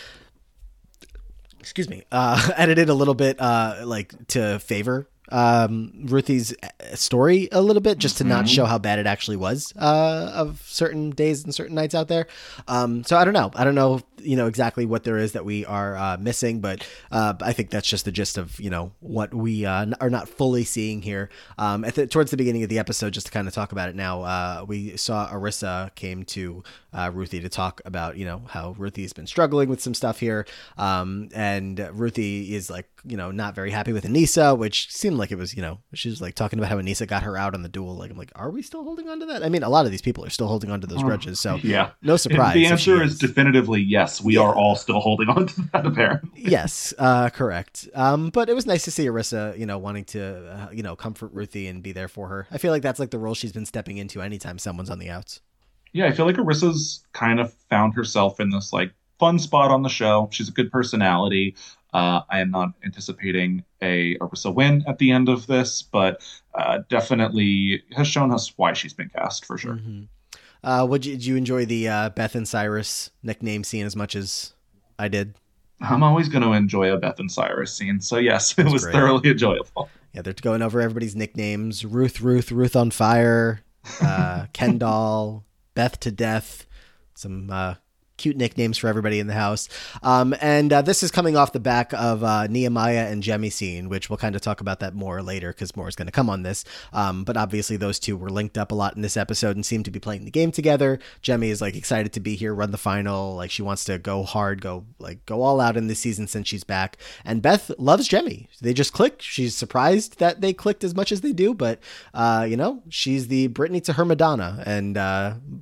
edited a little bit like to favor Ruthie's story a little bit, just to not show how bad it actually was of certain days and certain nights out there. So I don't know exactly what there is that we are missing, but I think that's just the gist of what we are not fully seeing here. Towards the beginning of the episode, just to kind of talk about it now, we saw Arissa came to Ruthie to talk about how Ruthie's been struggling with some stuff here, and Ruthie is like not very happy with Anissa, which seemed like it was she was like talking about how Anissa got her out on the duel. Like I'm like, are we still holding on to that? I mean, a lot of these people are still holding on to those grudges, so yeah, no surprise. The answer is definitively yes. We are all still holding on to that, apparently. Yes, correct. But it was nice to see Arissa, wanting to, comfort Ruthie and be there for her. I feel like that's like the role she's been stepping into anytime someone's on the outs. Yeah, I feel like Arissa's kind of found herself in this like fun spot on the show. She's a good personality. I am not anticipating a Arissa win at the end of this, but definitely has shown us why she's been cast for sure. Mm-hmm. Did you enjoy the Beth and Cyrus nickname scene as much as I did? I'm always going to enjoy a Beth and Cyrus scene, so yes, it was great. Thoroughly enjoyable. Yeah, they're going over everybody's nicknames: Ruth on fire, Kendall, Beth to death. Some cute nicknames for everybody in the house. And this is coming off the back of Nehemiah and Jemmye scene, which we'll kind of talk about that more later because more is going to come on this. But obviously those two were linked up a lot in this episode and seem to be playing the game together. Jemmye is like excited to be here, run the final. Like she wants to go hard, go all out in this season since she's back. And Beth loves Jemmye. They just click. She's surprised that they clicked as much as they do, but she's the Britney to her Madonna. And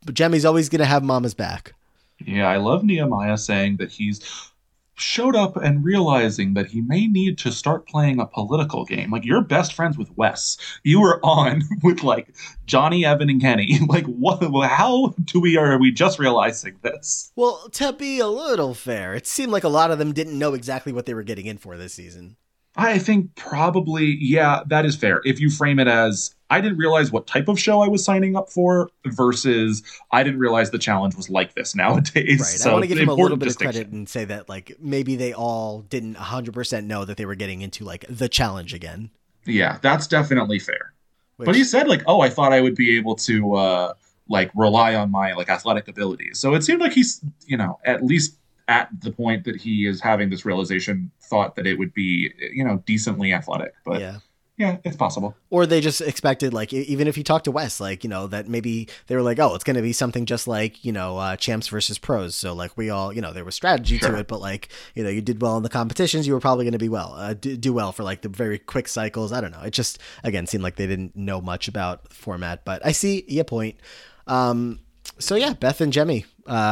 Jemmy's always going to have Mama's back. Yeah, I love Nehemiah saying that he's showed up and realizing that he may need to start playing a political game. Like, you're best friends with Wes. You were on with like Johnny, Evan, and Kenny. Like, what? How are we just realizing this? Well, to be a little fair, it seemed like a lot of them didn't know exactly what they were getting in for this season. I think probably, yeah, that is fair. If you frame it as, I didn't realize what type of show I was signing up for versus I didn't realize the challenge was like this nowadays. Right. So I want to give them a little bit of distinction. credit and say that like maybe they all didn't 100% know that they were getting into like the challenge again. Yeah, that's definitely fair. Which, But he said like, oh, I thought I would be able to like rely on my like athletic abilities. So it seemed like he's, at least at the point that he is having this realization, thought that it would be, decently athletic. But yeah, it's possible. or they just expected like even if you talk to Wes, like that maybe they were like, oh, it's going to be something just like champs versus pros. So like we all there was strategy to it, but like you did well in the competitions, you were probably going to be do well for like the very quick cycles. I don't know. It just again seemed like they didn't know much about the format, but I see your point. So yeah, Beth and Jemmye.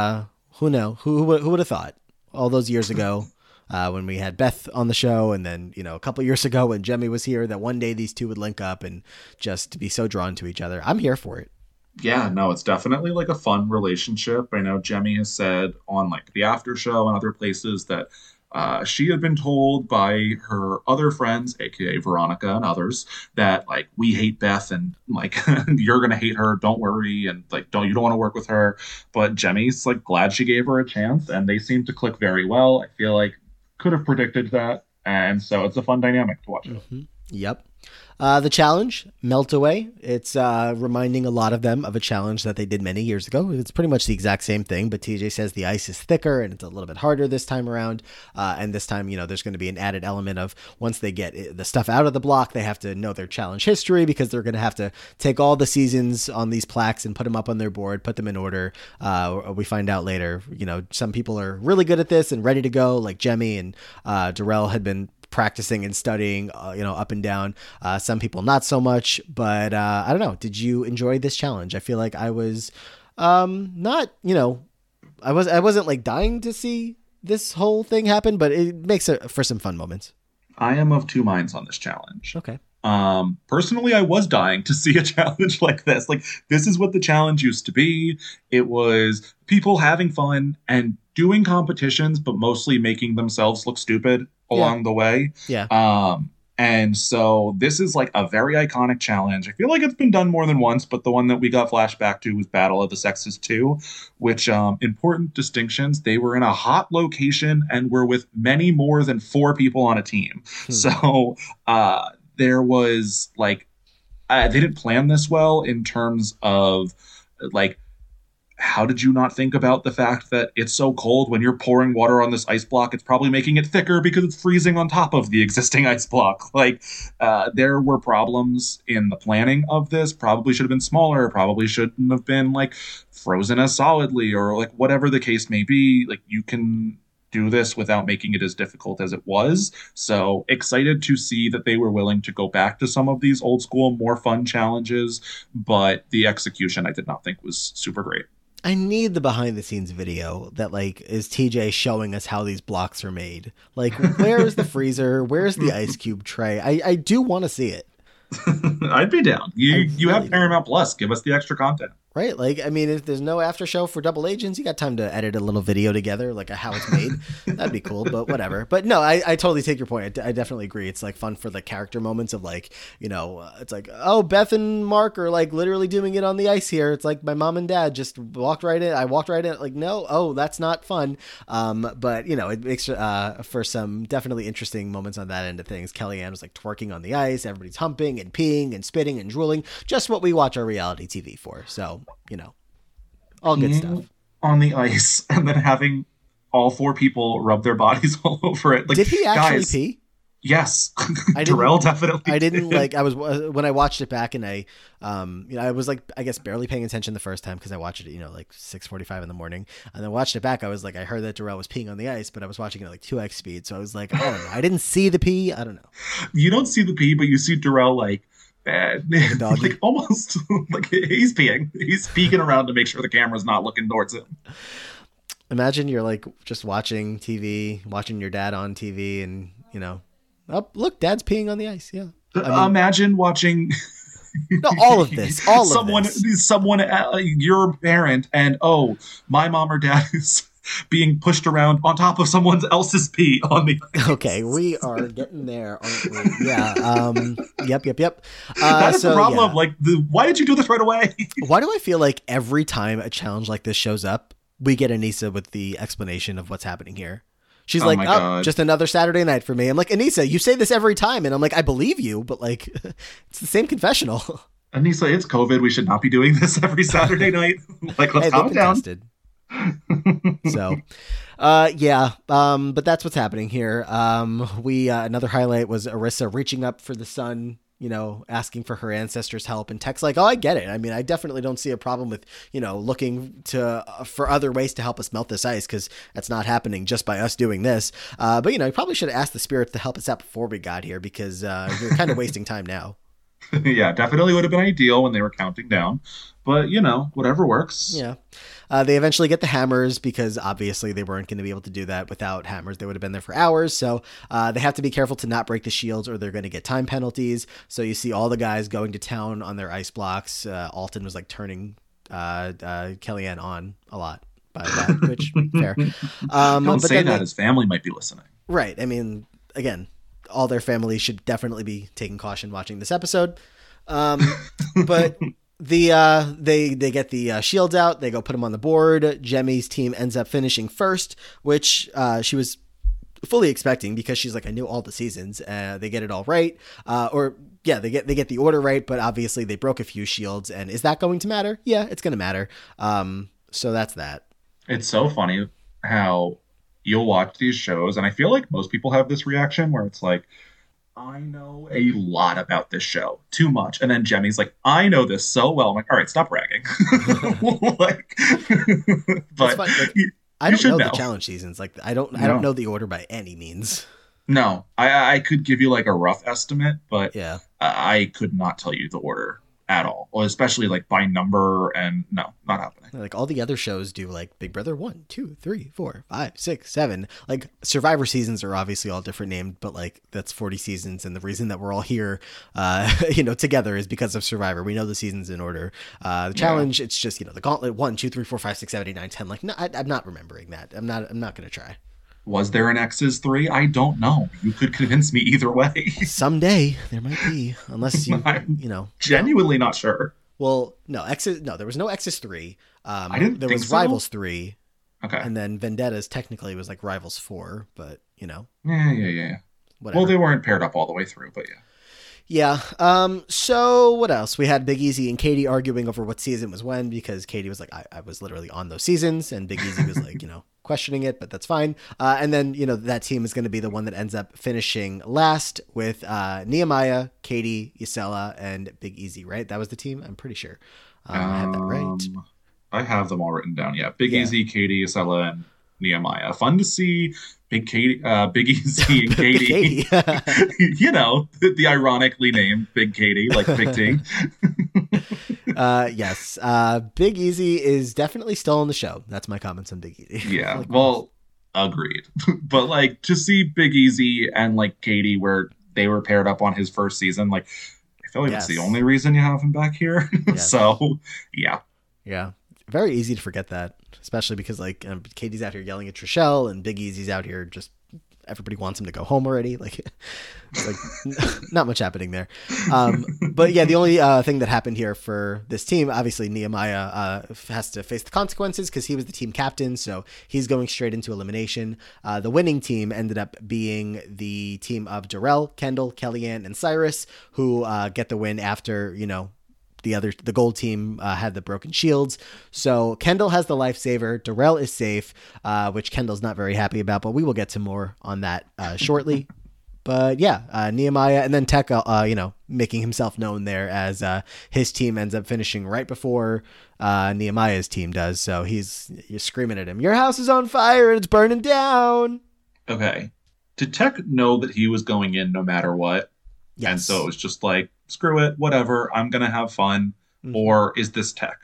Who would have thought all those years ago when we had Beth on the show, and then a couple years ago when Jemmye was here, that one day these two would link up and just be so drawn to each other. I'm here for it. Yeah, no, it's definitely like a fun relationship. I know Jemmye has said on like the after show and other places that she had been told by her other friends, aka Veronica and others, that like we hate Beth and like you're gonna hate her. Don't worry, and like you don't want to work with her. But Jemmy's like glad she gave her a chance, and they seem to click very well. I feel like could have predicted that, and so it's a fun dynamic to watch. Mm-hmm. Yep. The challenge, Melt Away. It's reminding a lot of them of a challenge that they did many years ago. It's pretty much the exact same thing, but TJ says the ice is thicker and it's a little bit harder this time around. And this time, there's going to be an added element of once they get the stuff out of the block, they have to know their challenge history because they're going to have to take all the seasons on these plaques and put them up on their board, put them in order. We find out later, some people are really good at this and ready to go, like Jemmye and Darrell had been practicing and studying, up and down. Some people not so much, but I don't know. Did you enjoy this challenge? I feel like I was not, I wasn't like dying to see this whole thing happen, but it makes it for some fun moments. I am of two minds on this challenge. Okay. Personally, I was dying to see a challenge like this. Like, this is what the challenge used to be. It was people having fun and doing competitions, but mostly making themselves look stupid along the way. Yeah. And so this is like a very iconic challenge. I feel like it's been done more than once, but the one that we got flashback to was Battle of the Sexes 2, which important distinctions. They were in a hot location and were with many more than 4 people on a team. So there was like, they didn't plan this well in terms of like, how did you not think about the fact that it's so cold when you're pouring water on this ice block? It's probably making it thicker because it's freezing on top of the existing ice block. Like, there were problems in the planning of this. Probably should have been smaller. Probably shouldn't have been like frozen as solidly, or like whatever the case may be. Like, you can do this without making it as difficult as it was. So excited to see that they were willing to go back to some of these old school, more fun challenges. But the execution I did not think was super great. I need the behind the scenes video that like is TJ showing us how these blocks are made. Like, where is the freezer? Where's the ice cube tray? I do want to see it. I'd be down. You have Paramount Plus. Give us the extra content. Right? Like, I mean, if there's no after show for Double Agents, you got time to edit a little video together, like how it's made. That'd be cool, but whatever. But no, I totally take your point. I definitely agree. It's like fun for the character moments of like, it's like, oh, Beth and Mark are like literally doing it on the ice here. It's like my mom and dad just walked right in. I walked right in. Like, no, oh, that's not fun. But it makes for some definitely interesting moments on that end of things. Kellyanne was like twerking on the ice. Everybody's humping and peeing and spitting and drooling. Just what we watch our reality TV for. So, all good stuff. On the ice and then having all 4 people rub their bodies all over it. Like, did he actually pee? Yes. Darrell definitely I didn't did. Like, I was, when I watched it back and I was like, I guess barely paying attention the first time because I watched it, like 6:45 in the morning, and then watched it back. I was like, I heard that Darrell was peeing on the ice, but I was watching it at like 2x speed. So I was like, I don't know. I didn't see the pee. I don't know. You don't see the pee, but you see Darrell like Like a doggy. like almost like he's peeing. He's peeking around to make sure the camera's not looking towards him. Imagine you're like just watching TV, watching your dad on TV, and oh look, dad's peeing on the ice. Yeah. Imagine watching no, all of this. Someone, your parent, and my mom or dad is being pushed around on top of someone else's pee on the ice. Okay, we are getting there, aren't we? Yeah. Yep. That is the problem. Yeah. Like, why did you do this right away? Why do I feel like every time a challenge like this shows up, we get Anissa with the explanation of what's happening here? She's like, just another Saturday night for me. I'm like, Anissa, you say this every time. And I'm like, I believe you, but like, it's the same confessional. Anissa, it's COVID. We should not be doing this every Saturday night. Like, let's calm down. So, but that's what's happening here. Another highlight was Arissa reaching up for the sun, asking for her ancestors' help, and Tech's like, oh, I get it. I mean, I definitely don't see a problem with, looking for other ways to help us melt this ice, because that's not happening just by us doing this. But you probably should have asked the spirits to help us out before we got here, because you're kind of wasting time now. Yeah, definitely would have been ideal when they were counting down, but whatever works. Yeah. They eventually get the hammers, because obviously they weren't going to be able to do that without hammers. They would have been there for hours. So they have to be careful to not break the shields, or they're going to get time penalties. So you see all the guys going to town on their ice blocks. Alton was like turning Kellyanne on a lot by that, which fair. Don't say that. His family might be listening. Right. I mean, again, all their family should definitely be taking caution watching this episode. But they get the shields out. They go put them on the board. Jemmy's team ends up finishing first, which she was fully expecting, because she's like, I knew all the seasons. They get it all right. They get the order right, but obviously they broke a few shields. And is that going to matter? Yeah, it's going to matter. So that's that. It's so funny how you'll watch these shows, and I feel like most people have this reaction where it's like, I know a lot about this show, too much. And then Jemmy's like, I know this so well. I'm like, all right, stop bragging. But I don't know the challenge seasons. Like, I don't know the order by any means. No, I could give you like a rough estimate, but yeah, I could not tell you the order at all, or especially like by number. And no, not happening. Like, all the other shows do like Big Brother 1, 2, 3, 4, 5, 6, 7. Like, Survivor seasons are obviously all different named, but like, that's 40 seasons, and the reason that we're all here together is because of Survivor. We know the seasons in order. The challenge, it's just the gauntlet 1, 2, 3, 4, 5, 6, 7, 8, 9, 10. Like, no, I'm not remembering that. I'm not gonna try. Was there an X's 3? I don't know. You could convince me either way. Someday there might be, unless genuinely not sure. Well, no, there was no X's 3. I didn't there think was so. Rivals 3. Okay. And then Vendettas technically was like Rivals 4, but Yeah. Whatever. Well, they weren't paired up all the way through, but yeah. Yeah. So what else? We had Big Easy and Katie arguing over what season was when, because Katie was like, I was literally on those seasons, and Big Easy was like, questioning it, but that's fine. And then, that team is going to be the one that ends up finishing last with Nehemiah, Katie, Yesella, and Big Easy, right? That was the team? I'm pretty sure. I have that right. I have them all written down. Yeah. Big Easy, Katie, Yesella, and Nehemiah. Fun to see Big Easy and Katie. The ironically named Big Katie, like Big T. Yes. Big Easy is definitely still on the show. That's my comments on Big Easy. Yeah. Well, agreed. But like, to see Big Easy and like Katie, where they were paired up on his first season, like, I feel like that's the only reason you have him back here. Yes. So yeah. Yeah. Very easy to forget that, especially because like Katie's out here yelling at Trishelle, and Big Easy's out here just everybody wants him to go home already. Like, it's like not much happening there. But yeah, the only thing that happened here for this team, obviously Nehemiah has to face the consequences because he was the team captain. So he's going straight into elimination. The winning team ended up being the team of Darrell, Kendall, Kellyanne, and Cyrus, who get the win after, the gold team had the broken shields. So Kendall has the lifesaver. Darrell is safe, which Kendall's not very happy about, but we will get to more on that shortly. But yeah, Nehemiah, and then Tech, making himself known there as his team ends up finishing right before Nehemiah's team does. So you're screaming at him, "Your house is on fire and it's burning down." Okay. Did Tech know that he was going in no matter what? Yes. And so it was just like, screw it, whatever, I'm gonna have fun, Mhm. or is this tech?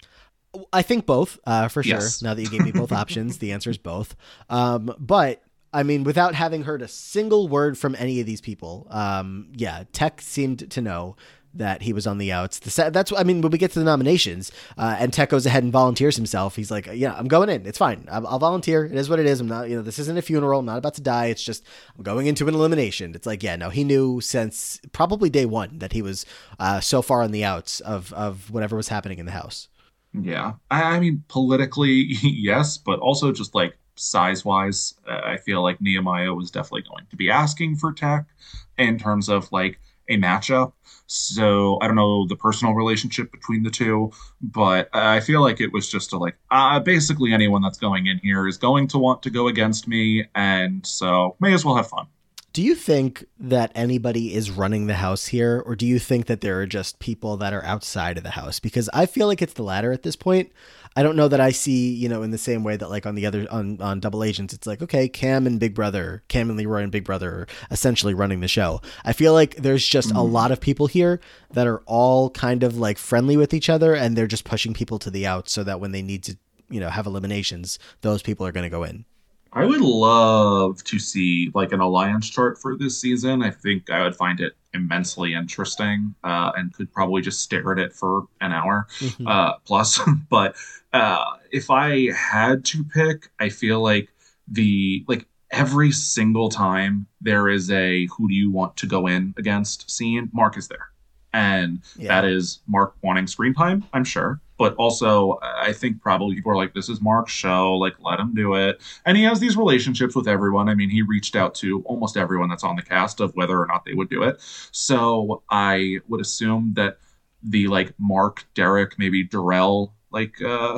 I think both, for sure. Yes. Now that you gave me both options, the answer is both. But I mean, without having heard a single word from any of these people, yeah, Tech seemed to know that he was on the outs. That's I mean, when we get to the nominations, and Tech goes ahead and volunteers himself. He's like, "Yeah, I'm going in. It's fine. I'll volunteer. It is what it is. I'm not, this isn't a funeral. I'm not about to die. It's just I'm going into an elimination." It's like, yeah, no, he knew since probably day one that he was so far on the outs of whatever was happening in the house. Yeah. I mean, politically, yes, but also just like size wise, I feel like Nehemiah was definitely going to be asking for tech in terms of like a matchup. So I don't know the personal relationship between the two, but I feel like it was just a like, basically anyone that's going in here is going to want to go against me. And so may as well have fun. Do you think that anybody is running the house here, or do you think that there are just people that are outside of the house? Because I feel like it's the latter at this point. I don't know that I see, in the same way that like on the other on Double Agents, it's like, okay, Cam and Leroy and Big Brother are essentially running the show. I feel like there's just a Mm. lot of people here that are all kind of like friendly with each other, and they're just pushing people to the out so that when they need to, have eliminations, those people are going to go in. I would love to see like an alliance chart for this season. I think I would find it immensely interesting, and could probably just stare at it for an hour Hmm. plus. But if I had to pick, I feel like the like every single time there is a who do you want to go in against scene, Mark is there. And Yeah. that is Mark wanting screen time, I'm sure. But also, I think probably people are like, this is Mark's show. Like, let him do it. And he has these relationships with everyone. I mean, he reached out to almost everyone that's on the cast of whether or not they would do it. So I would assume that the like Mark, Derek, maybe Darrell, like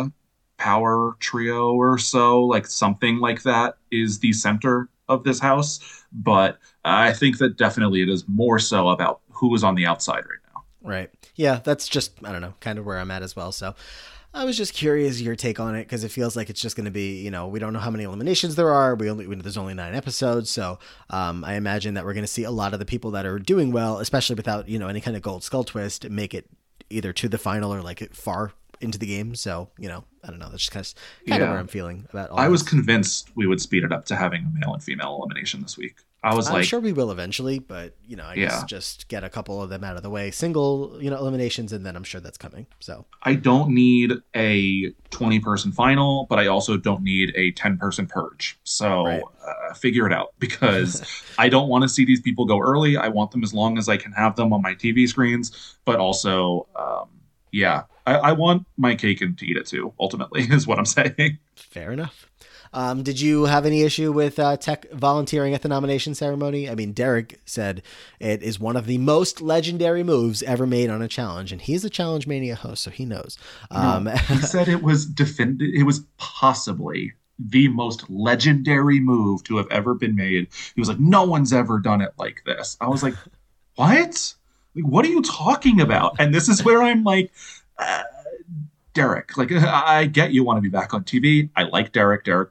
power trio or so, like something like that is the center of this house. But I think that definitely it is more so about who is on the outside right now. Right. Yeah, that's just, I don't know, kind of where I'm at as well. So I was just curious your take on it because it feels like it's just going to be, we don't know how many eliminations there are. There's only 9 episodes, so I imagine that we're going to see a lot of the people that are doing well, especially without any kind of gold skull twist, make it either to the final or like far into the game. So I don't know. That's just kind of where Yeah. I'm feeling about all I was this. convinced we would speed it up to having a male and female elimination this week. I was I'm like, sure we will eventually, but I guess yeah, just get a couple of them out of the way, single eliminations, and then I'm sure that's coming. So I don't need a 20-person final, but I also don't need a 10-person purge. right. So figure it out because I don't want to see these people go early. I want them as long as I can have them on my TV screens, but also, yeah, I want my cake and to eat it too, ultimately, is what I'm saying. Fair enough. Did you have any issue with Tech volunteering at the nomination ceremony? I mean, Derek said it is one of the most legendary moves ever made on a challenge, and he's a Challenge Mania host, so he knows. No, he said it was it was possibly the most legendary move to have ever been made. He was like, no one's ever done it like this. I was like, what? Like, what are you talking about? And this is where I'm like, uh, Derek, like, I get you want to be back on TV. I like Derek. Derek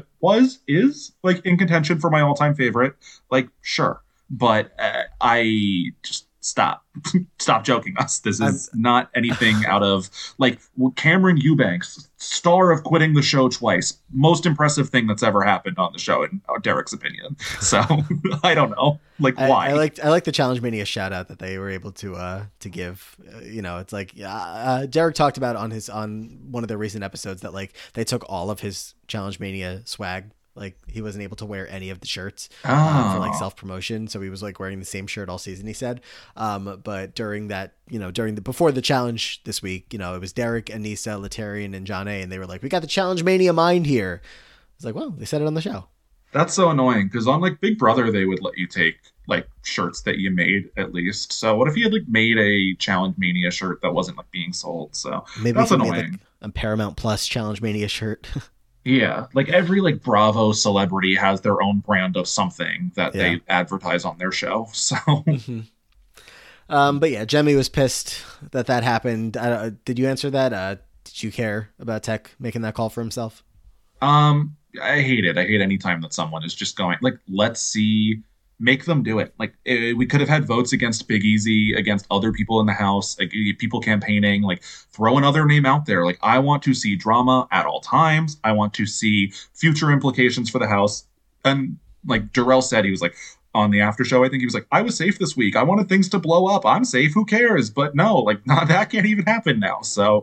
is like in contention for my all-time favorite. Like, sure, but I just stop, stop joking us. This I'm is not anything out of like Cameron Eubanks, star of quitting the show twice, most impressive thing that's ever happened on the show in Derek's opinion. So I don't know, like, I why? liked I like the Challenge Mania shout out that they were able to give. It's like Derek talked about on one of their recent episodes that like they took all of his Challenge Mania swag. Like he wasn't able to wear any of the shirts for like Oh, self promotion, so he was like wearing the same shirt all season. He said, but during that, during the before the challenge this week, it was Derek, Anissa, Latarian, and John A, and they were like, "We got the Challenge Mania mind here." I was like, "Well, they said it on the show." that's so annoying because on like Big Brother, they would let you take like shirts that you made at least. So what if you had like made a Challenge Mania shirt that wasn't like being sold? So Maybe if that's he made like annoying. a Paramount Plus Challenge Mania shirt. Yeah, like every like Bravo celebrity has their own brand of something that Yeah. they advertise on their show. So Hmm. But yeah, Jemmy was pissed that happened. Did you answer that? Did you care about Tech making that call for himself? I hate it. I hate any time that someone is just going like, let's see make them do it. Like we could have had votes against Big Easy, against other people in the House, like people campaigning, like throw another name out there. Like I want to see drama at all times. I want to see future implications for the House. And like Darrell said, he was like on the after show, I think he was like, I was safe this week. I wanted things to blow up. I'm safe. Who cares? But no, like not, that can't even happen now. So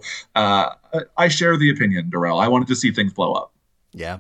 I share the opinion, Darrell. I wanted to see things blow up. Yeah.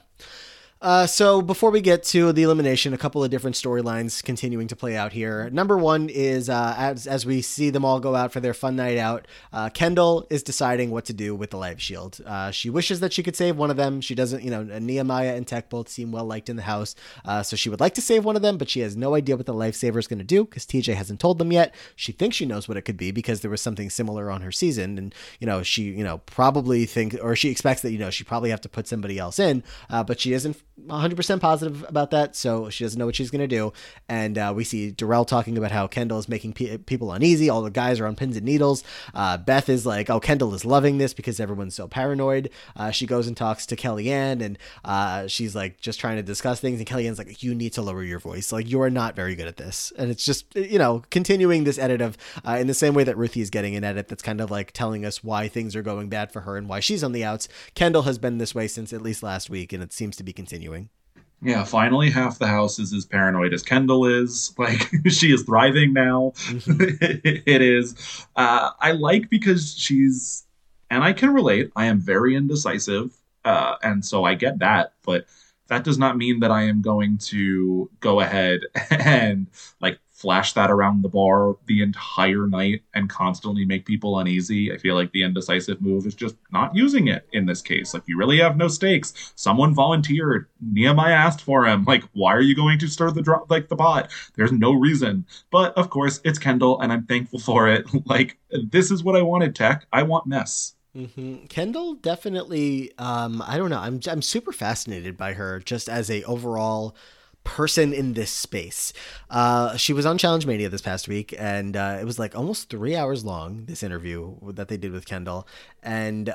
So before we get to the elimination, a couple of different storylines continuing to play out here. Number one is as we see them all go out for their fun night out, Kendall is deciding what to do with the life shield. She wishes that she could save one of them. She doesn't, Nehemiah and Tech both seem well liked in the house. So she would like to save one of them, but she has no idea what the lifesaver is going to do because TJ hasn't told them yet. She thinks she knows what it could be because there was something similar on her season. And, she, probably she expects that, she probably have to put somebody else in, but she isn't 100% positive about that, so she doesn't know what she's going to do. And we see Darrell talking about how Kendall is making people uneasy. All the guys are on pins and needles. Beth is like, oh, Kendall is loving this because everyone's so paranoid. She goes and talks to Kellyanne, and she's like just trying to discuss things, and Kellyanne's like, you need to lower your voice. Like, you are not very good at this. And it's just, continuing this edit of, in the same way that Ruthie is getting an edit that's kind of like telling us why things are going bad for her and why she's on the outs. Kendall has been this way since at least last week, and it seems to be continuing. Yeah, finally half the house is as paranoid as Kendall is. Like, she is thriving now. Mm-hmm. It is. I like because and I can relate, I am very indecisive. And so I get that, but that does not mean that I am going to go ahead and like flash that around the bar the entire night and constantly make people uneasy. I feel like the indecisive move is just not using it in this case. Like, you really have no stakes. Someone volunteered. Nehemiah asked for him. Like, why are you going to stir the pot? There's no reason. But of course, it's Kendall, and I'm thankful for it. Like, this is what I wanted, Tech. I want mess. Mm-hmm. Kendall definitely. I don't know. I'm super fascinated by her just as a overall person in this space. She was on Challenge Mania this past week, and it was like almost 3 hours long, this interview that they did with Kendall. And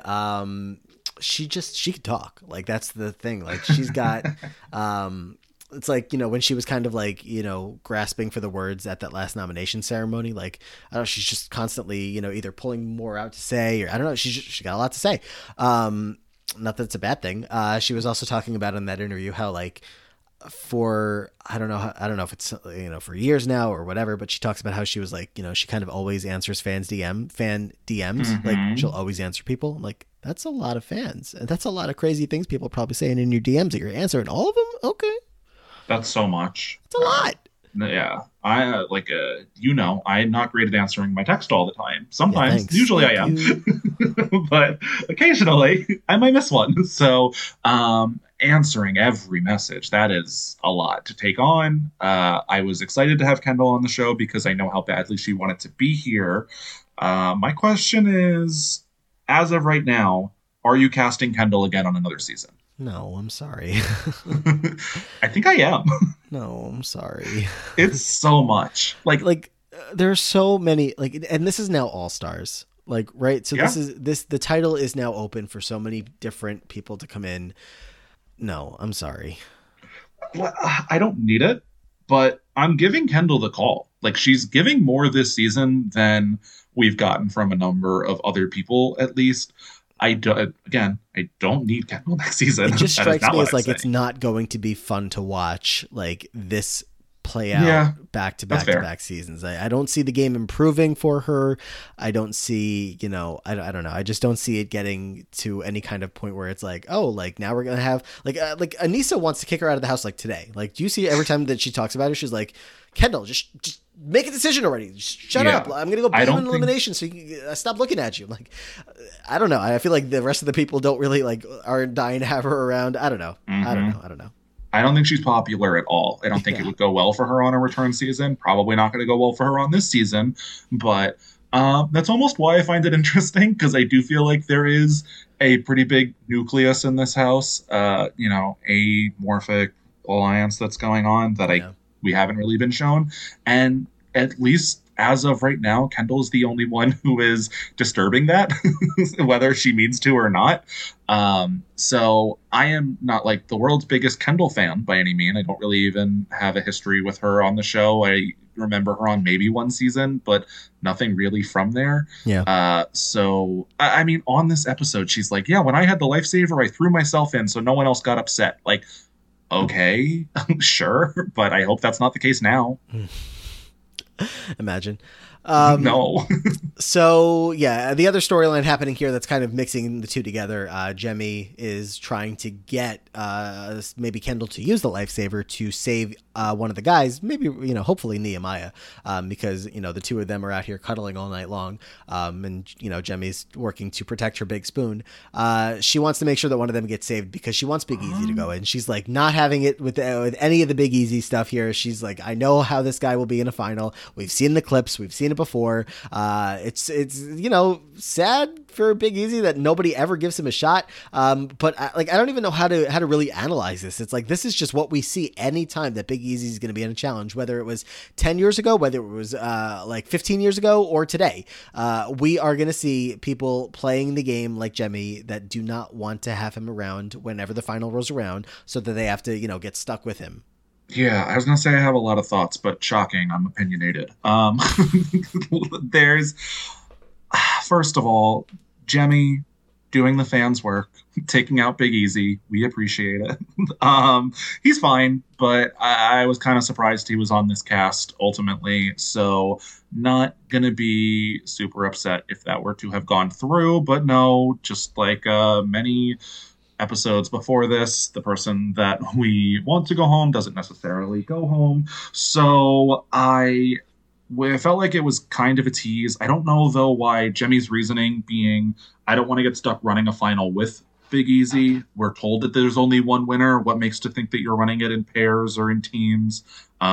she could talk. Like, that's the thing. Like, she's got it's like, when she was kind of like, grasping for the words at that last nomination ceremony, like, I don't know, she's just constantly, either pulling more out to say, or I don't know, she got a lot to say. Not that it's a bad thing. She was also talking about in that interview how, like, for I don't know if it's for years now or whatever, but she talks about how she was like, she kind of always answers fan DMs. Mm-hmm. Like, she'll always answer people. I'm like, that's a lot of fans, and that's a lot of crazy things people are probably saying in your DMs that you're answering all of them. Okay, that's so much. It's a lot. Yeah, I I'm not great at answering my text all the time. Sometimes, usually I am, but occasionally I might miss one. So, answering every message, that is a lot to take on. I was excited to have Kendall on the show because I know how badly she wanted to be here. My question is, as of right now, are you casting Kendall again on another season? No, I'm sorry. I think I am. No, I'm sorry. It's so much. Like there are so many, like, and this is now All Stars. Like, right? So yeah. The title is now open for so many different people to come in. No, I'm sorry. I don't need it, but I'm giving Kendall the call. Like, she's giving more this season than we've gotten from a number of other people, at least. I don't need Kendall next season. It just strikes me as like it's not going to be fun to watch, like, this play out back to back seasons. I don't see the game improving for her. I don't see, I don't know. I just don't see it getting to any kind of point where it's like, oh, like, now we're going to have like Aneesa wants to kick her out of the house like today. Like, do you see every time that she talks about it, she's like, Kendall, just make a decision already. Just shut up. I'm going to go beat him in elimination so you can stop looking at you. Like, I don't know. I feel like the rest of the people don't really are dying to have her around. I don't know. Mm-hmm. I don't know. I don't think she's popular at all. I don't think it would go well for her on a return season. Probably not going to go well for her on this season. But that's almost why I find it interesting, because I do feel like there is a pretty big nucleus in this house, amorphic alliance that's going on that we haven't really been shown. And at least as of right now, Kendall is the only one who is disturbing that, whether she means to or not. So I am not like the world's biggest Kendall fan by any mean. I don't really even have a history with her on the show. I remember her on maybe one season, but nothing really from there. Yeah. So I mean, on this episode, she's like, "Yeah, when I had the lifesaver, I threw myself in, so no one else got upset." Like, okay, sure, but I hope that's not the case now. Imagine. No. So yeah, the other storyline happening here that's kind of mixing the two together. Jemmy is trying to get maybe Kendall to use the lifesaver to save one of the guys, maybe, hopefully Nehemiah, because, the two of them are out here cuddling all night long. And, Jemmy's working to protect her big spoon. She wants to make sure that one of them gets saved because she wants Big Easy to go in. She's like not having it with any of the Big Easy stuff here. She's like, I know how this guy will be in a final. We've seen the clips. We've seen it before. It's sad for Big Easy that nobody ever gives him a shot. But I don't even know how to really analyze this. It's like, this is just what we see anytime that Big Easy is going to be in a challenge, whether it was 10 years ago, whether it was 15 years ago or today. We are going to see people playing the game like Jemmy that do not want to have him around whenever the final rolls around, so that they have to, get stuck with him. Yeah, I was gonna say I have a lot of thoughts, but shocking, I'm opinionated. There's first of all, Jemmy doing the fans' work, taking out Big Easy. We appreciate it. He's fine, but I was kind of surprised he was on this cast ultimately. So not gonna be super upset if that were to have gone through. But no, just like many episodes before this, the person that we want to go home doesn't necessarily go home. So I felt like it was kind of a tease. I don't know, though, why Jemmy's reasoning being, I don't want to get stuck running a final with Big Easy. We're told that there's only one winner. What makes to think that you're running it in pairs or in teams?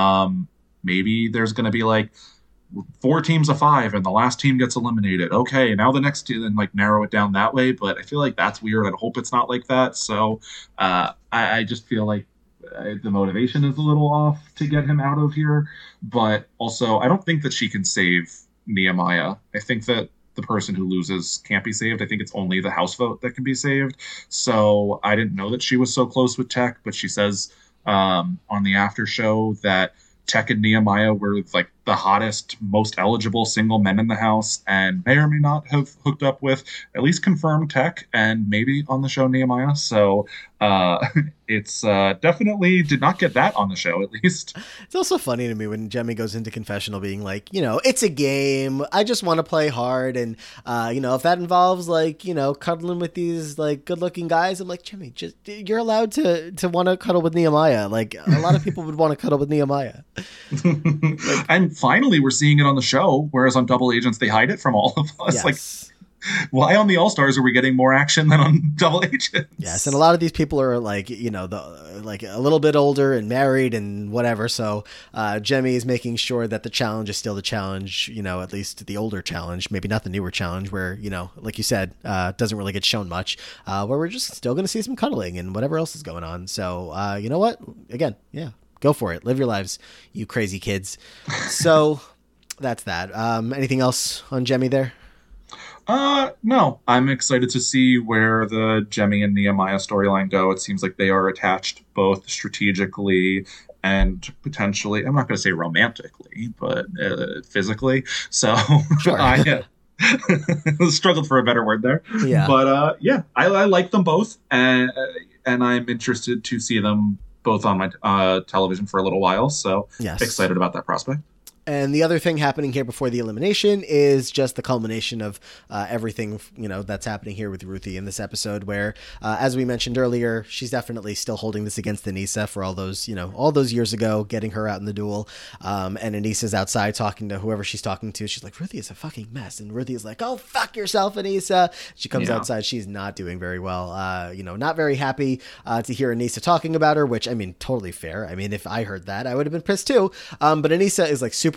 Maybe there's going to be like 4 teams of 5 and the last team gets eliminated. Okay, now the next team, and like narrow it down that way. But I feel like that's weird. I hope it's not like that. So I just feel like the motivation is a little off to get him out of here. But also, I don't think that she can save Nehemiah. I think that the person who loses can't be saved. I think it's only the house vote that can be saved. So I didn't know that she was so close with Tech, but she says on the after show that Tech and Nehemiah were like the hottest, most eligible single men in the house, and may or may not have hooked up with at least confirmed Tech and maybe on the show Nehemiah. So it's definitely did not get that on the show, at least. It's also funny to me when Jemmy goes into confessional being like, it's a game. I just want to play hard. And, if that involves like, cuddling with these like good looking guys, I'm like, Jemmy, just you're allowed to want to cuddle with Nehemiah. Like a lot of people would want to cuddle with Nehemiah. And finally, we're seeing it on the show, whereas on Double Agents, they hide it from all of us. Yes. Like, why on the All-Stars are we getting more action than on Double Agents? Yes, and a lot of these people are like, like a little bit older and married and whatever. So Jemmy is making sure that the challenge is still the challenge, at least the older challenge, maybe not the newer challenge where, like you said, doesn't really get shown much, where we're just still going to see some cuddling and whatever else is going on. So, you know what? Again, yeah. Go for it. Live your lives, you crazy kids. So that's that. Anything else on Jemmy there? No. I'm excited to see where the Jemmy and Nehemiah storyline go. It seems like they are attached both strategically and potentially, I'm not going to say romantically, but physically. So sure. I struggled for a better word there. Yeah. But yeah, I like them both, and I'm interested to see them both on my television for a little while. So yes. Excited about that prospect. And the other thing happening here before the elimination is just the culmination of everything, that's happening here with Ruthie in this episode where, as we mentioned earlier, she's definitely still holding this against Aneesa for all those years ago, getting her out in the duel. And Aneesa's outside talking to whoever she's talking to. She's like, Ruthie is a fucking mess. And Ruthie is like, oh, fuck yourself, Aneesa. She comes outside. She's not doing very well. Not very happy to hear Aneesa talking about her, which, I mean, totally fair. I mean, if I heard that, I would have been pissed too. But Aneesa is like super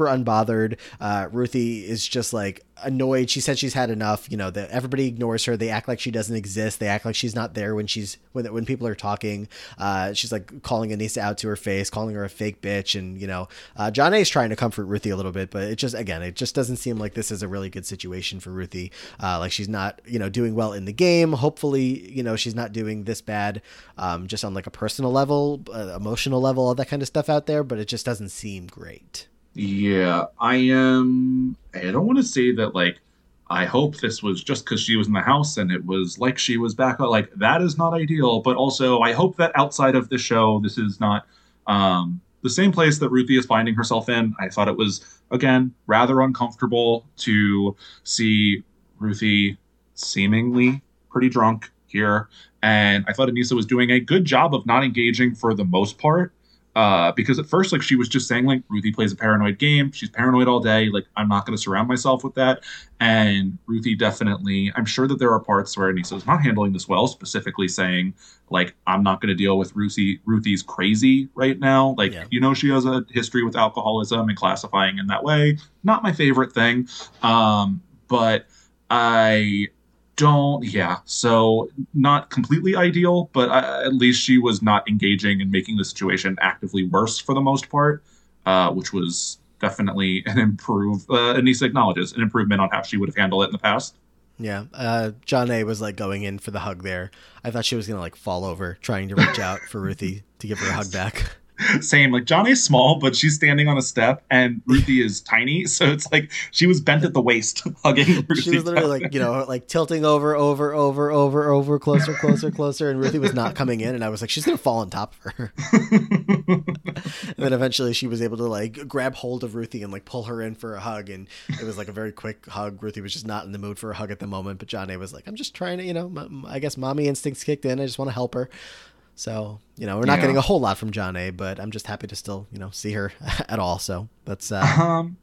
super unbothered. Ruthie is just like annoyed. She said she's had enough. That everybody ignores her. They act like she doesn't exist. They act like she's not there when people are talking. She's like calling Anissa out to her face, calling her a fake bitch. And, John A is trying to comfort Ruthie a little bit, but it just doesn't seem like this is a really good situation for Ruthie. Like she's not, doing well in the game. Hopefully, she's not doing this bad, just on like a personal level, emotional level, all that kind of stuff out there, but it just doesn't seem great. Yeah, I don't want to say that, like, I hope this was just because she was in the house and it was like she was back. Like, that is not ideal. But also, I hope that outside of the show, this is not the same place that Ruthie is finding herself in. I thought it was, again, rather uncomfortable to see Ruthie seemingly pretty drunk here. And I thought Anissa was doing a good job of not engaging for the most part. Because at first, like, she was just saying, like, Ruthie plays a paranoid game. She's paranoid all day. Like, I'm not going to surround myself with that. And Ruthie definitely, I'm sure that there are parts where Anissa is not handling this well, specifically saying, like, I'm not going to deal with Ruthie's crazy right now. Like, she has a history with alcoholism and classifying in that way. Not my favorite thing. But so not completely ideal, but at least she was not engaging and making the situation actively worse for the most part, which was definitely Anissa acknowledges an improvement on how she would have handled it in the past. Yeah, John A was like going in for the hug there. I thought she was gonna like fall over trying to reach out for Ruthie to give her a hug back. Same, like John A's small, but she's standing on a step, and Ruthie is tiny, so it's like she was bent at the waist, hugging Ruthie. She was literally like, like tilting over, closer, and Ruthie was not coming in, and I was like, she's gonna fall on top of her. And then eventually she was able to like grab hold of Ruthie and like pull her in for a hug, and it was like a very quick hug. Ruthie was just not in the mood for a hug at the moment, but John A was like, I'm just trying to, I guess mommy instincts kicked in. I just want to help her. So, we're not getting a whole lot from John A, but I'm just happy to still, see her at all. So that's on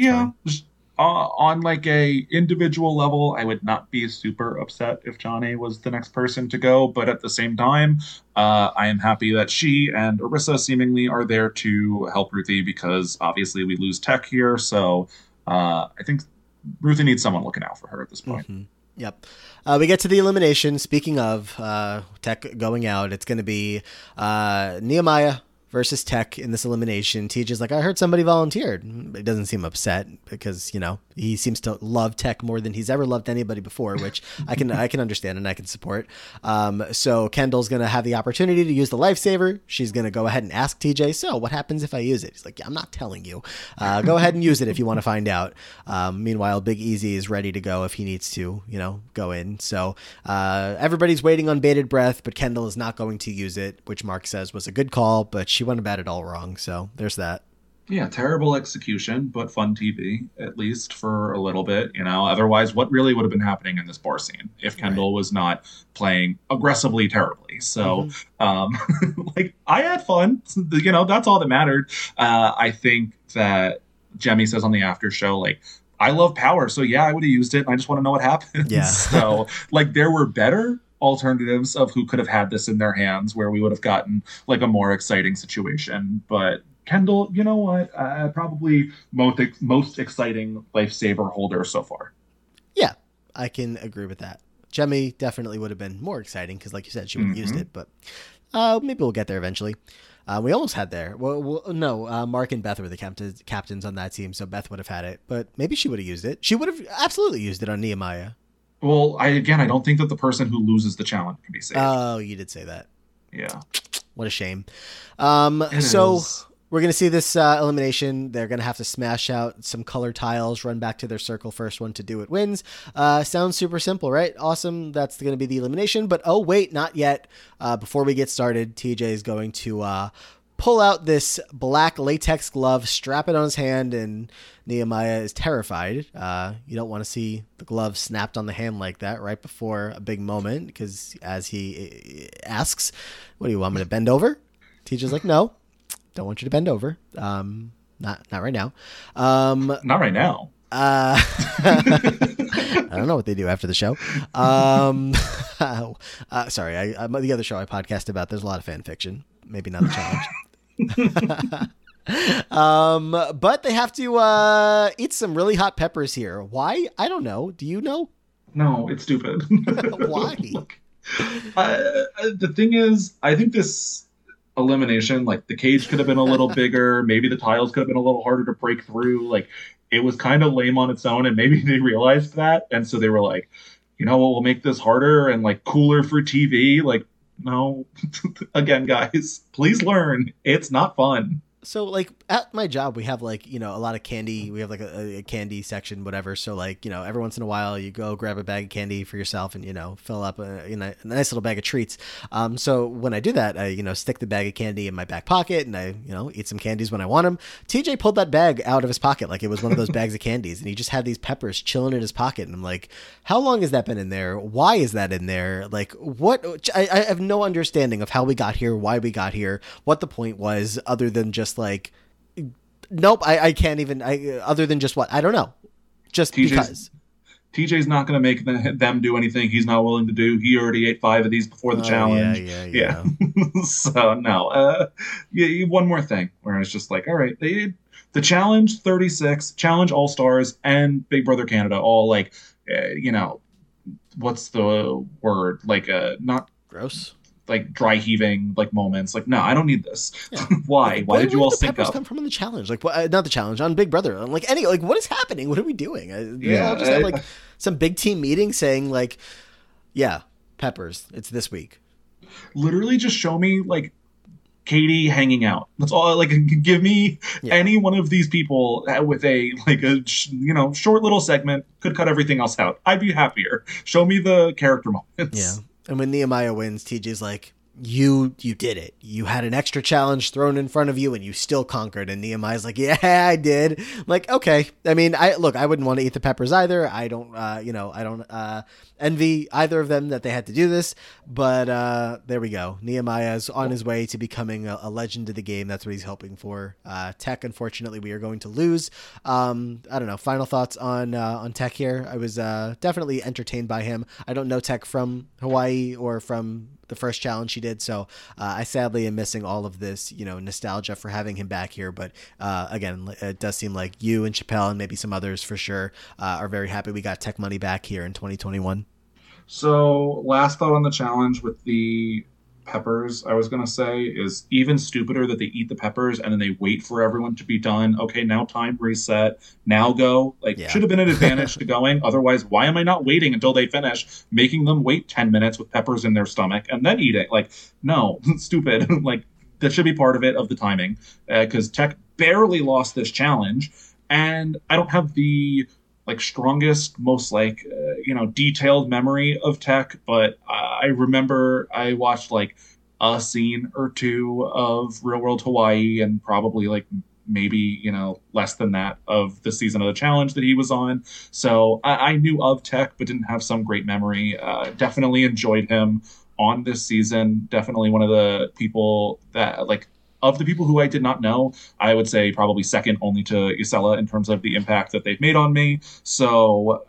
like a individual level, I would not be super upset if John A was the next person to go. But at the same time, I am happy that she and Arissa seemingly are there to help Ruthie because obviously we lose Tech here. So I think Ruthie needs someone looking out for her at this point. Mm-hmm. Yep. We get to the elimination. Speaking of Tech going out, it's going to be Nehemiah versus Tech in this elimination. TJ's like, I heard somebody volunteered. He doesn't seem upset because, he seems to love Tech more than he's ever loved anybody before, which I can understand and I can support. So Kendall's going to have the opportunity to use the lifesaver. She's going to go ahead and ask TJ, so what happens if I use it? He's like, yeah, I'm not telling you. Go ahead and use it if you want to find out. Meanwhile, Big Easy is ready to go if he needs to, go in. So everybody's waiting on bated breath, but Kendall is not going to use it, which Mark says was a good call, but she went about it all wrong. So there's that. Yeah, terrible execution, but fun TV, at least for a little bit, Otherwise, what really would have been happening in this bar scene if Kendall was not playing aggressively terribly? So, like, I had fun. That's all that mattered. I think that Jemmy says on the after show, like, I love power, so yeah, I would have used it. I just want to know what happens. Yeah. So, like, there were better alternatives of who could have had this in their hands where we would have gotten, like, a more exciting situation, but Kendall, you know what? Probably most exciting lifesaver holder so far. Yeah, I can agree with that. Jemmy definitely would have been more exciting because, like you said, she would have used it. But maybe we'll get there eventually. We almost had there. No, Mark and Beth were the captains on that team, so Beth would have had it. But maybe she would have used it. She would have absolutely used it on Nehemiah. Well, I don't think that the person who loses the challenge can be saved. Oh, you did say that. Yeah. What a shame. So we're going to see this elimination. They're going to have to smash out some color tiles, run back to their circle. First one to do it wins. Sounds super simple, right? Awesome. That's going to be the elimination. But oh, wait, not yet. Before we get started, TJ is going to pull out this black latex glove, strap it on his hand, and Nehemiah is terrified. You don't want to see the glove snapped on the hand like that right before a big moment, because as he asks, what do you want me to bend over? TJ's like, no, don't want you to bend over. Not right now. Not right now. I don't know what they do after the show. Sorry, the other show I podcast about, there's a lot of fan fiction. Maybe not the challenge. But they have to eat some really hot peppers here. Why? I don't know. Do you know? No, it's stupid. Why? Like, the thing is, I think this elimination, like the cage could have been a little bigger. Maybe the tiles could have been a little harder to break through. Like it was kind of lame on its own, and maybe they realized that, and so they were like, you know what, we'll make this harder and like cooler for TV. Like, no, again, guys, please learn. It's not fun. So like at my job we have like, a lot of candy. We have like a candy section, whatever. So like, every once in a while you go grab a bag of candy for yourself and fill up a nice little bag of treats. So when I do that, I stick the bag of candy in my back pocket and I eat some candies when I want them. TJ pulled that bag out of his pocket like it was one of those bags of candies, and he just had these peppers chilling in his pocket, and I'm like, how long has that been in there? Why is that in there? Like what? I have no understanding of how we got here, why we got here, what the point was, other than just like, nope, I can't even, other than just what, I don't know, just TJ's, because. TJ's not going to make them do anything he's not willing to do. He already ate 5 of these before the challenge. Yeah. So no, one more thing where it's just like, all right, the challenge 36, challenge All Stars, and Big Brother Canada all like, what's the word? Like, not gross, like dry heaving like moments. Like, no, I don't need this. Yeah. Why? Like, Why did you all sync peppers up? come from in the challenge? Like, not the challenge, on Big Brother. I'm like, what is happening? What are we doing? They all just have like some big team meeting saying like, yeah, peppers. It's this week. Literally, just show me like Katie hanging out. That's all. Like, give me any one of these people with a short little segment. Could cut everything else out. I'd be happier. Show me the character moments. Yeah. And when Nehemiah wins, TJ's like, you did it. You had an extra challenge thrown in front of you and you still conquered. And Nehemiah's like, yeah, I did. I'm like, okay. I mean, I wouldn't want to eat the peppers either. I don't, I don't envy either of them that they had to do this. But there we go. Nehemiah's on his way to becoming a legend of the game. That's what he's hoping for. Tech, unfortunately, we are going to lose. I don't know. Final thoughts on Tech here. I was definitely entertained by him. I don't know Tech from Hawaii or from the first challenge he did, so I sadly am missing all of this nostalgia for having him back here. But again, it does seem like you and Chappelle and maybe some others for sure are very happy we got Tech Money back here in 2021. So last thought on the challenge with the peppers, I was going to say, is even stupider that they eat the peppers and then they wait for everyone to be done. Okay, now time reset. Now go. Like, should have been an advantage to going. Otherwise, why am I not waiting until they finish, making them wait 10 minutes with peppers in their stomach and then eat it? Like, no, stupid. Like, that should be part of it, of the timing, because Tech barely lost this challenge. And I don't have the strongest, most detailed memory of Tech, but I remember I watched like a scene or two of Real World Hawaii and probably maybe less than that of the season of the challenge that he was on. So I knew of Tech but didn't have some great memory. Definitely enjoyed him on this season. Definitely one of the people that of the people who I did not know, I would say probably second only to Isela in terms of the impact that they've made on me. So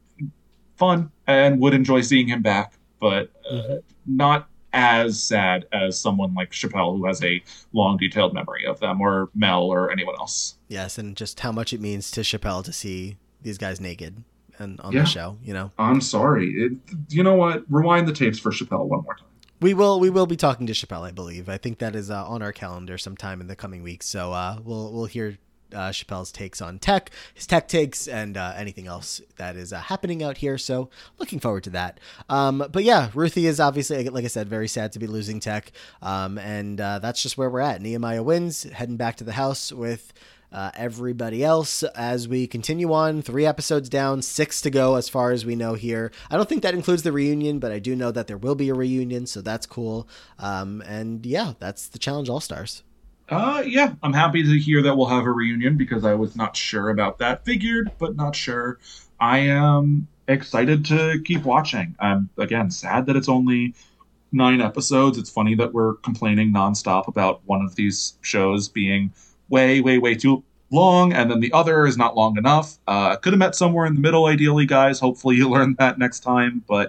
fun, and would enjoy seeing him back, but not as sad as someone like Chappelle, who has a long, detailed memory of them, or Mel, or anyone else. Yes, and just how much it means to Chappelle to see these guys naked and on the show. I'm sorry. You know what? Rewind the tapes for Chappelle one more time. We will be talking to Chappelle, I believe. I think that is on our calendar sometime in the coming weeks. So we'll hear Chappelle's takes on Tech, his Tech takes, and anything else that is happening out here. So looking forward to that. But yeah, Ruthie is obviously, like I said, very sad to be losing Tech. And that's just where we're at. Nehemiah wins, heading back to the house with everybody else as we continue on. 3 episodes down, 6 to go as far as we know here. I don't think that includes the reunion, but I do know that there will be a reunion, so that's cool. And yeah, that's the Challenge All-Stars. Yeah, I'm happy to hear that we'll have a reunion because I was not sure about that. Figured, but not sure. I am excited to keep watching. I'm, again, sad that it's only 9 episodes. It's funny that we're complaining nonstop about one of these shows being way, way, way too long, and then the other is not long enough. Could have met somewhere in the middle, ideally, guys. Hopefully you learn that next time, but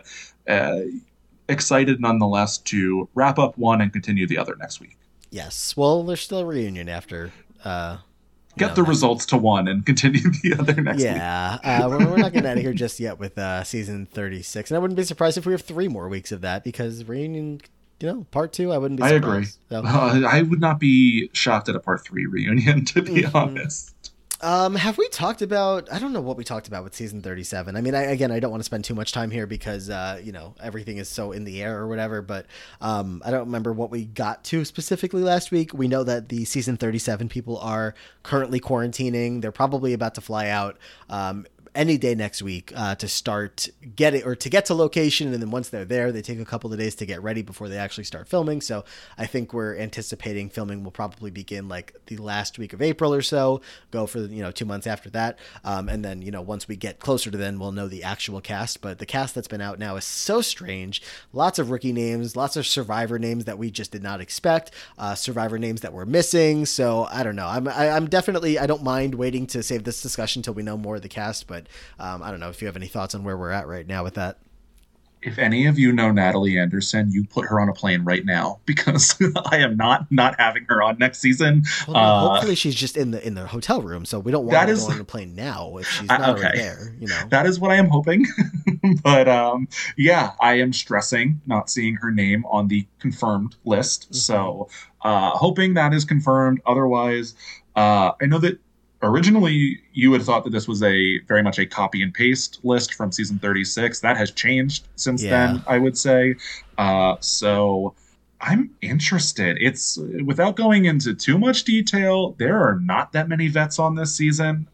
excited nonetheless to wrap up one and continue the other next week. Yes, well, there's still a reunion after Get the results to one and continue the other next week. Yeah, we're not getting out of here just yet with season 36. And I wouldn't be surprised if we have 3 more weeks of that, because reunion, part 2, I wouldn't be surprised. I agree. I would not be shocked at a part 3 reunion, to be honest. Have we talked about, I don't know what we talked about with season 37. I mean, I don't want to spend too much time here because, everything is so in the air or whatever, but I don't remember what we got to specifically last week. We know that the season 37 people are currently quarantining. They're probably about to fly out any day next week to get to location, and then once they're there, they take a couple of days to get ready before they actually start filming. So I think we're anticipating filming will probably begin like the last week of April or so, go for 2 months after that, and then once we get closer to then, we'll know the actual cast. But the cast that's been out now is so strange. Lots of rookie names, lots of Survivor names that we just did not expect, Survivor names that we're missing. So I don't know. I'm definitely, I don't mind waiting to save this discussion until we know more of the cast, but I don't know if you have any thoughts on where we're at right now with that. If any of you know Natalie Anderson, you put her on a plane right now, because I am not having her on next season. Well, no, hopefully she's just in the hotel room, so we don't want her to go on the plane now if she's not already there. That is what I am hoping. But I am stressing not seeing her name on the confirmed list. Mm-hmm. So hoping that is confirmed. Otherwise, I know that originally you had thought that this was very much a copy and paste list from season 36. That has changed since then, I would say. So I'm interested. It's, without going into too much detail, there are not that many vets on this season.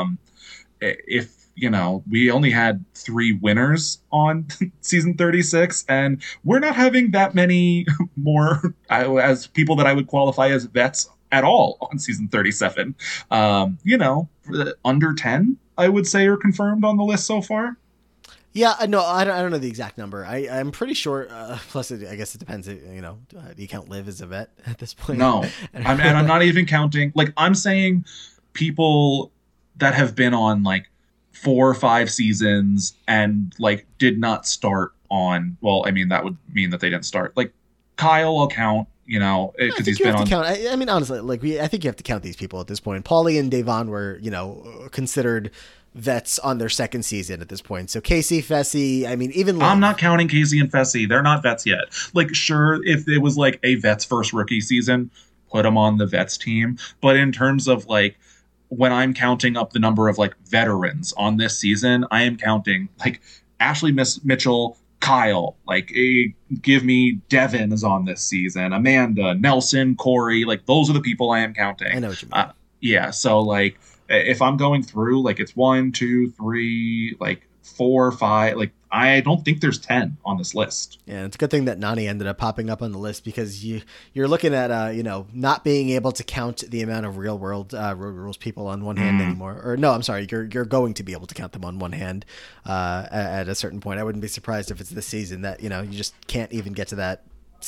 If we only had 3 winners on season 36, and we're not having that many more as people that I would qualify as vets at all on season 37. Under 10, I would say, are confirmed on the list so far. Yeah, no, I don't know the exact number. I'm pretty sure. Plus, I guess it depends. Do you count Liv as a vet at this point? No, I'm not even counting. Like, I'm saying people that have been on like 4 or 5 seasons and like did not start on. Well, I mean, that would mean that they didn't start. Like Kyle, I'll count. Because he's been on. I mean, honestly, I think you have to count these people at this point. Paulie and Devon were, considered vets on their 2nd season at this point. So Casey, Fessy, I mean, even I'm not counting Casey and Fessy. They're not vets yet. Like, sure, if it was like a vet's first rookie season, put them on the vets team. But in terms of like, when I'm counting up the number of like veterans on this season, I am counting like Ashley Mitchell, Kyle, like give me Devin is on this season, Amanda, Nelson, Corey, like those are the people I am counting. I know what you mean. So like if I'm going through, like it's 1, 2, 3, like 4, 5, like I don't think there's 10 on this list. Yeah, it's a good thing that Nany ended up popping up on the list, because you're looking at not being able to count the amount of real world rules people on one hand anymore. Or no, I'm sorry, you're going to be able to count them on one hand at a certain point. I wouldn't be surprised if it's this season that you just can't even get to that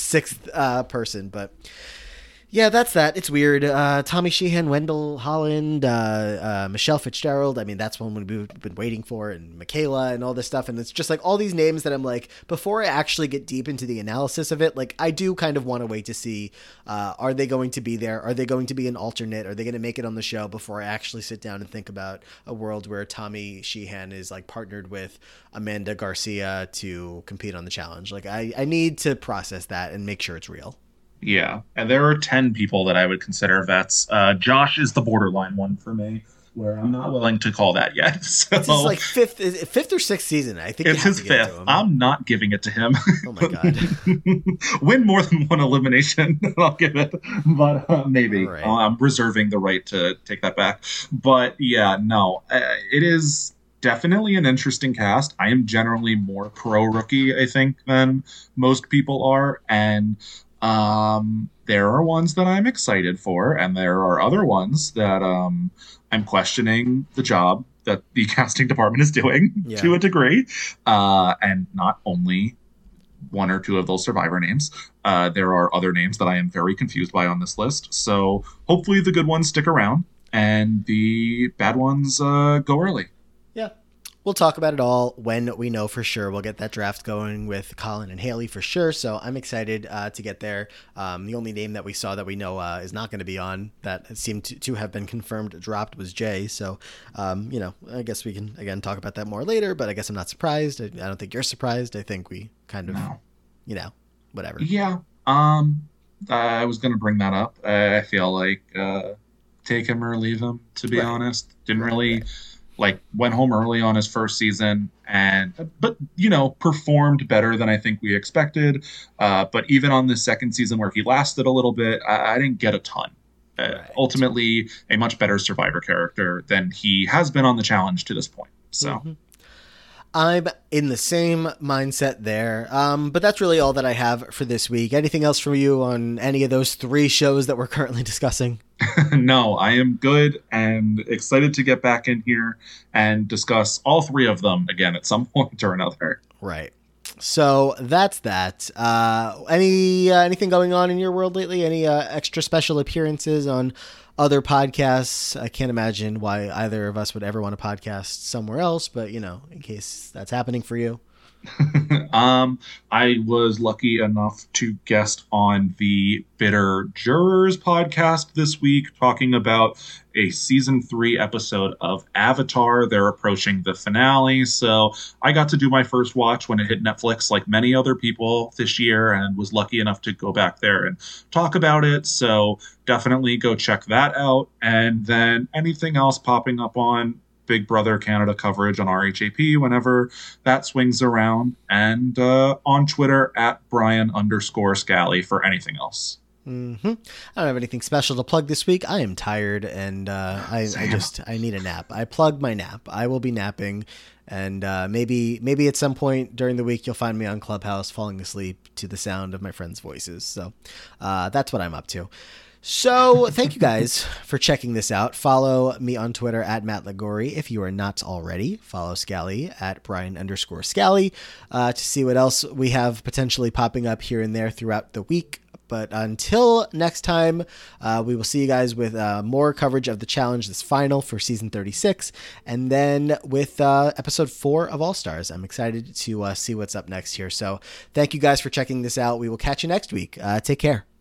6th person, but. Yeah, that's that. It's weird. Tommy Sheehan, Wendell Holland, Michelle Fitzgerald. I mean, that's one we've been waiting for, and Michaela and all this stuff. And it's just like all these names that I'm like, before I actually get deep into the analysis of it, like I do kind of want to wait to see, are they going to be there? Are they going to be an alternate? Are they going to make it on the show before I actually sit down and think about a world where Tommy Sheehan is like partnered with Amanda Garcia to compete on the challenge? Like I need to process that and make sure it's real. Yeah, and there are 10 people that I would consider vets. Josh is the borderline one for me, where I'm not willing to call that yet. So it's his like fifth or sixth season. I think it's his 5th. I'm not giving it to him. Oh my god! Win more than one elimination, I'll give it. But maybe right. I'm reserving the right to take that back. But yeah, no, it is definitely an interesting cast. I am generally more pro rookie, I think, than most people are, and. There are ones that I'm excited for, and there are other ones that I'm questioning the job that the casting department is doing to a degree. And not only 1 or 2 of those Survivor names, there are other names that I am very confused by on this list. So hopefully the good ones stick around and the bad ones go early. Yeah. we'll talk about it all when we know for sure. We'll get that draft going with Colin and Haley for sure. So I'm excited to get there. The only name that we saw that we know is not going to be on that seemed to have been confirmed dropped was Jay. So, I guess we can, again, talk about that more later, but I guess I'm not surprised. I don't think you're surprised. I think we kind of, whatever. Yeah. I was going to bring that up. I feel like take him or leave him, to be honest. Didn't really went home early on his first season but performed better than I think we expected. But even on the second season where he lasted a little bit, I didn't get a ton. Ultimately, a much better Survivor character than he has been on the challenge to this point. So. Mm-hmm. I'm in the same mindset there. But that's really all that I have for this week. Anything else from you on any of those 3 shows that we're currently discussing? No, I am good and excited to get back in here and discuss all 3 of them again at some point or another. Right. So that's that. Anything going on in your world lately? Any extra special appearances on other podcasts? I can't imagine why either of us would ever want to podcast somewhere else, but in case that's happening for you. I was lucky enough to guest on the Bitter Jurors podcast this week, talking about a season 3 episode of Avatar. They're approaching the finale, so I got to do my first watch when it hit Netflix, like many other people this year, and was lucky enough to go back there and talk about it. So definitely go check that out. And then anything else popping up on Big Brother Canada coverage on RHAP whenever that swings around, and on Twitter at Brian_Scally for anything else. Mm-hmm. I don't have anything special to plug this week. I am tired and I need a nap. I plugged my nap. I will be napping, and maybe at some point during the week you'll find me on Clubhouse falling asleep to the sound of my friends' voices. So that's what I'm up to. So thank you guys for checking this out. Follow me on Twitter at Matt Ligori if you are not already. Follow Scally at Brian_Scally to see what else we have potentially popping up here and there throughout the week. But until next time, we will see you guys with more coverage of the challenge, this final for season 36, and then with episode 4 of All Stars. I'm excited to see what's up next here. So thank you guys for checking this out. We will catch you next week. Take care.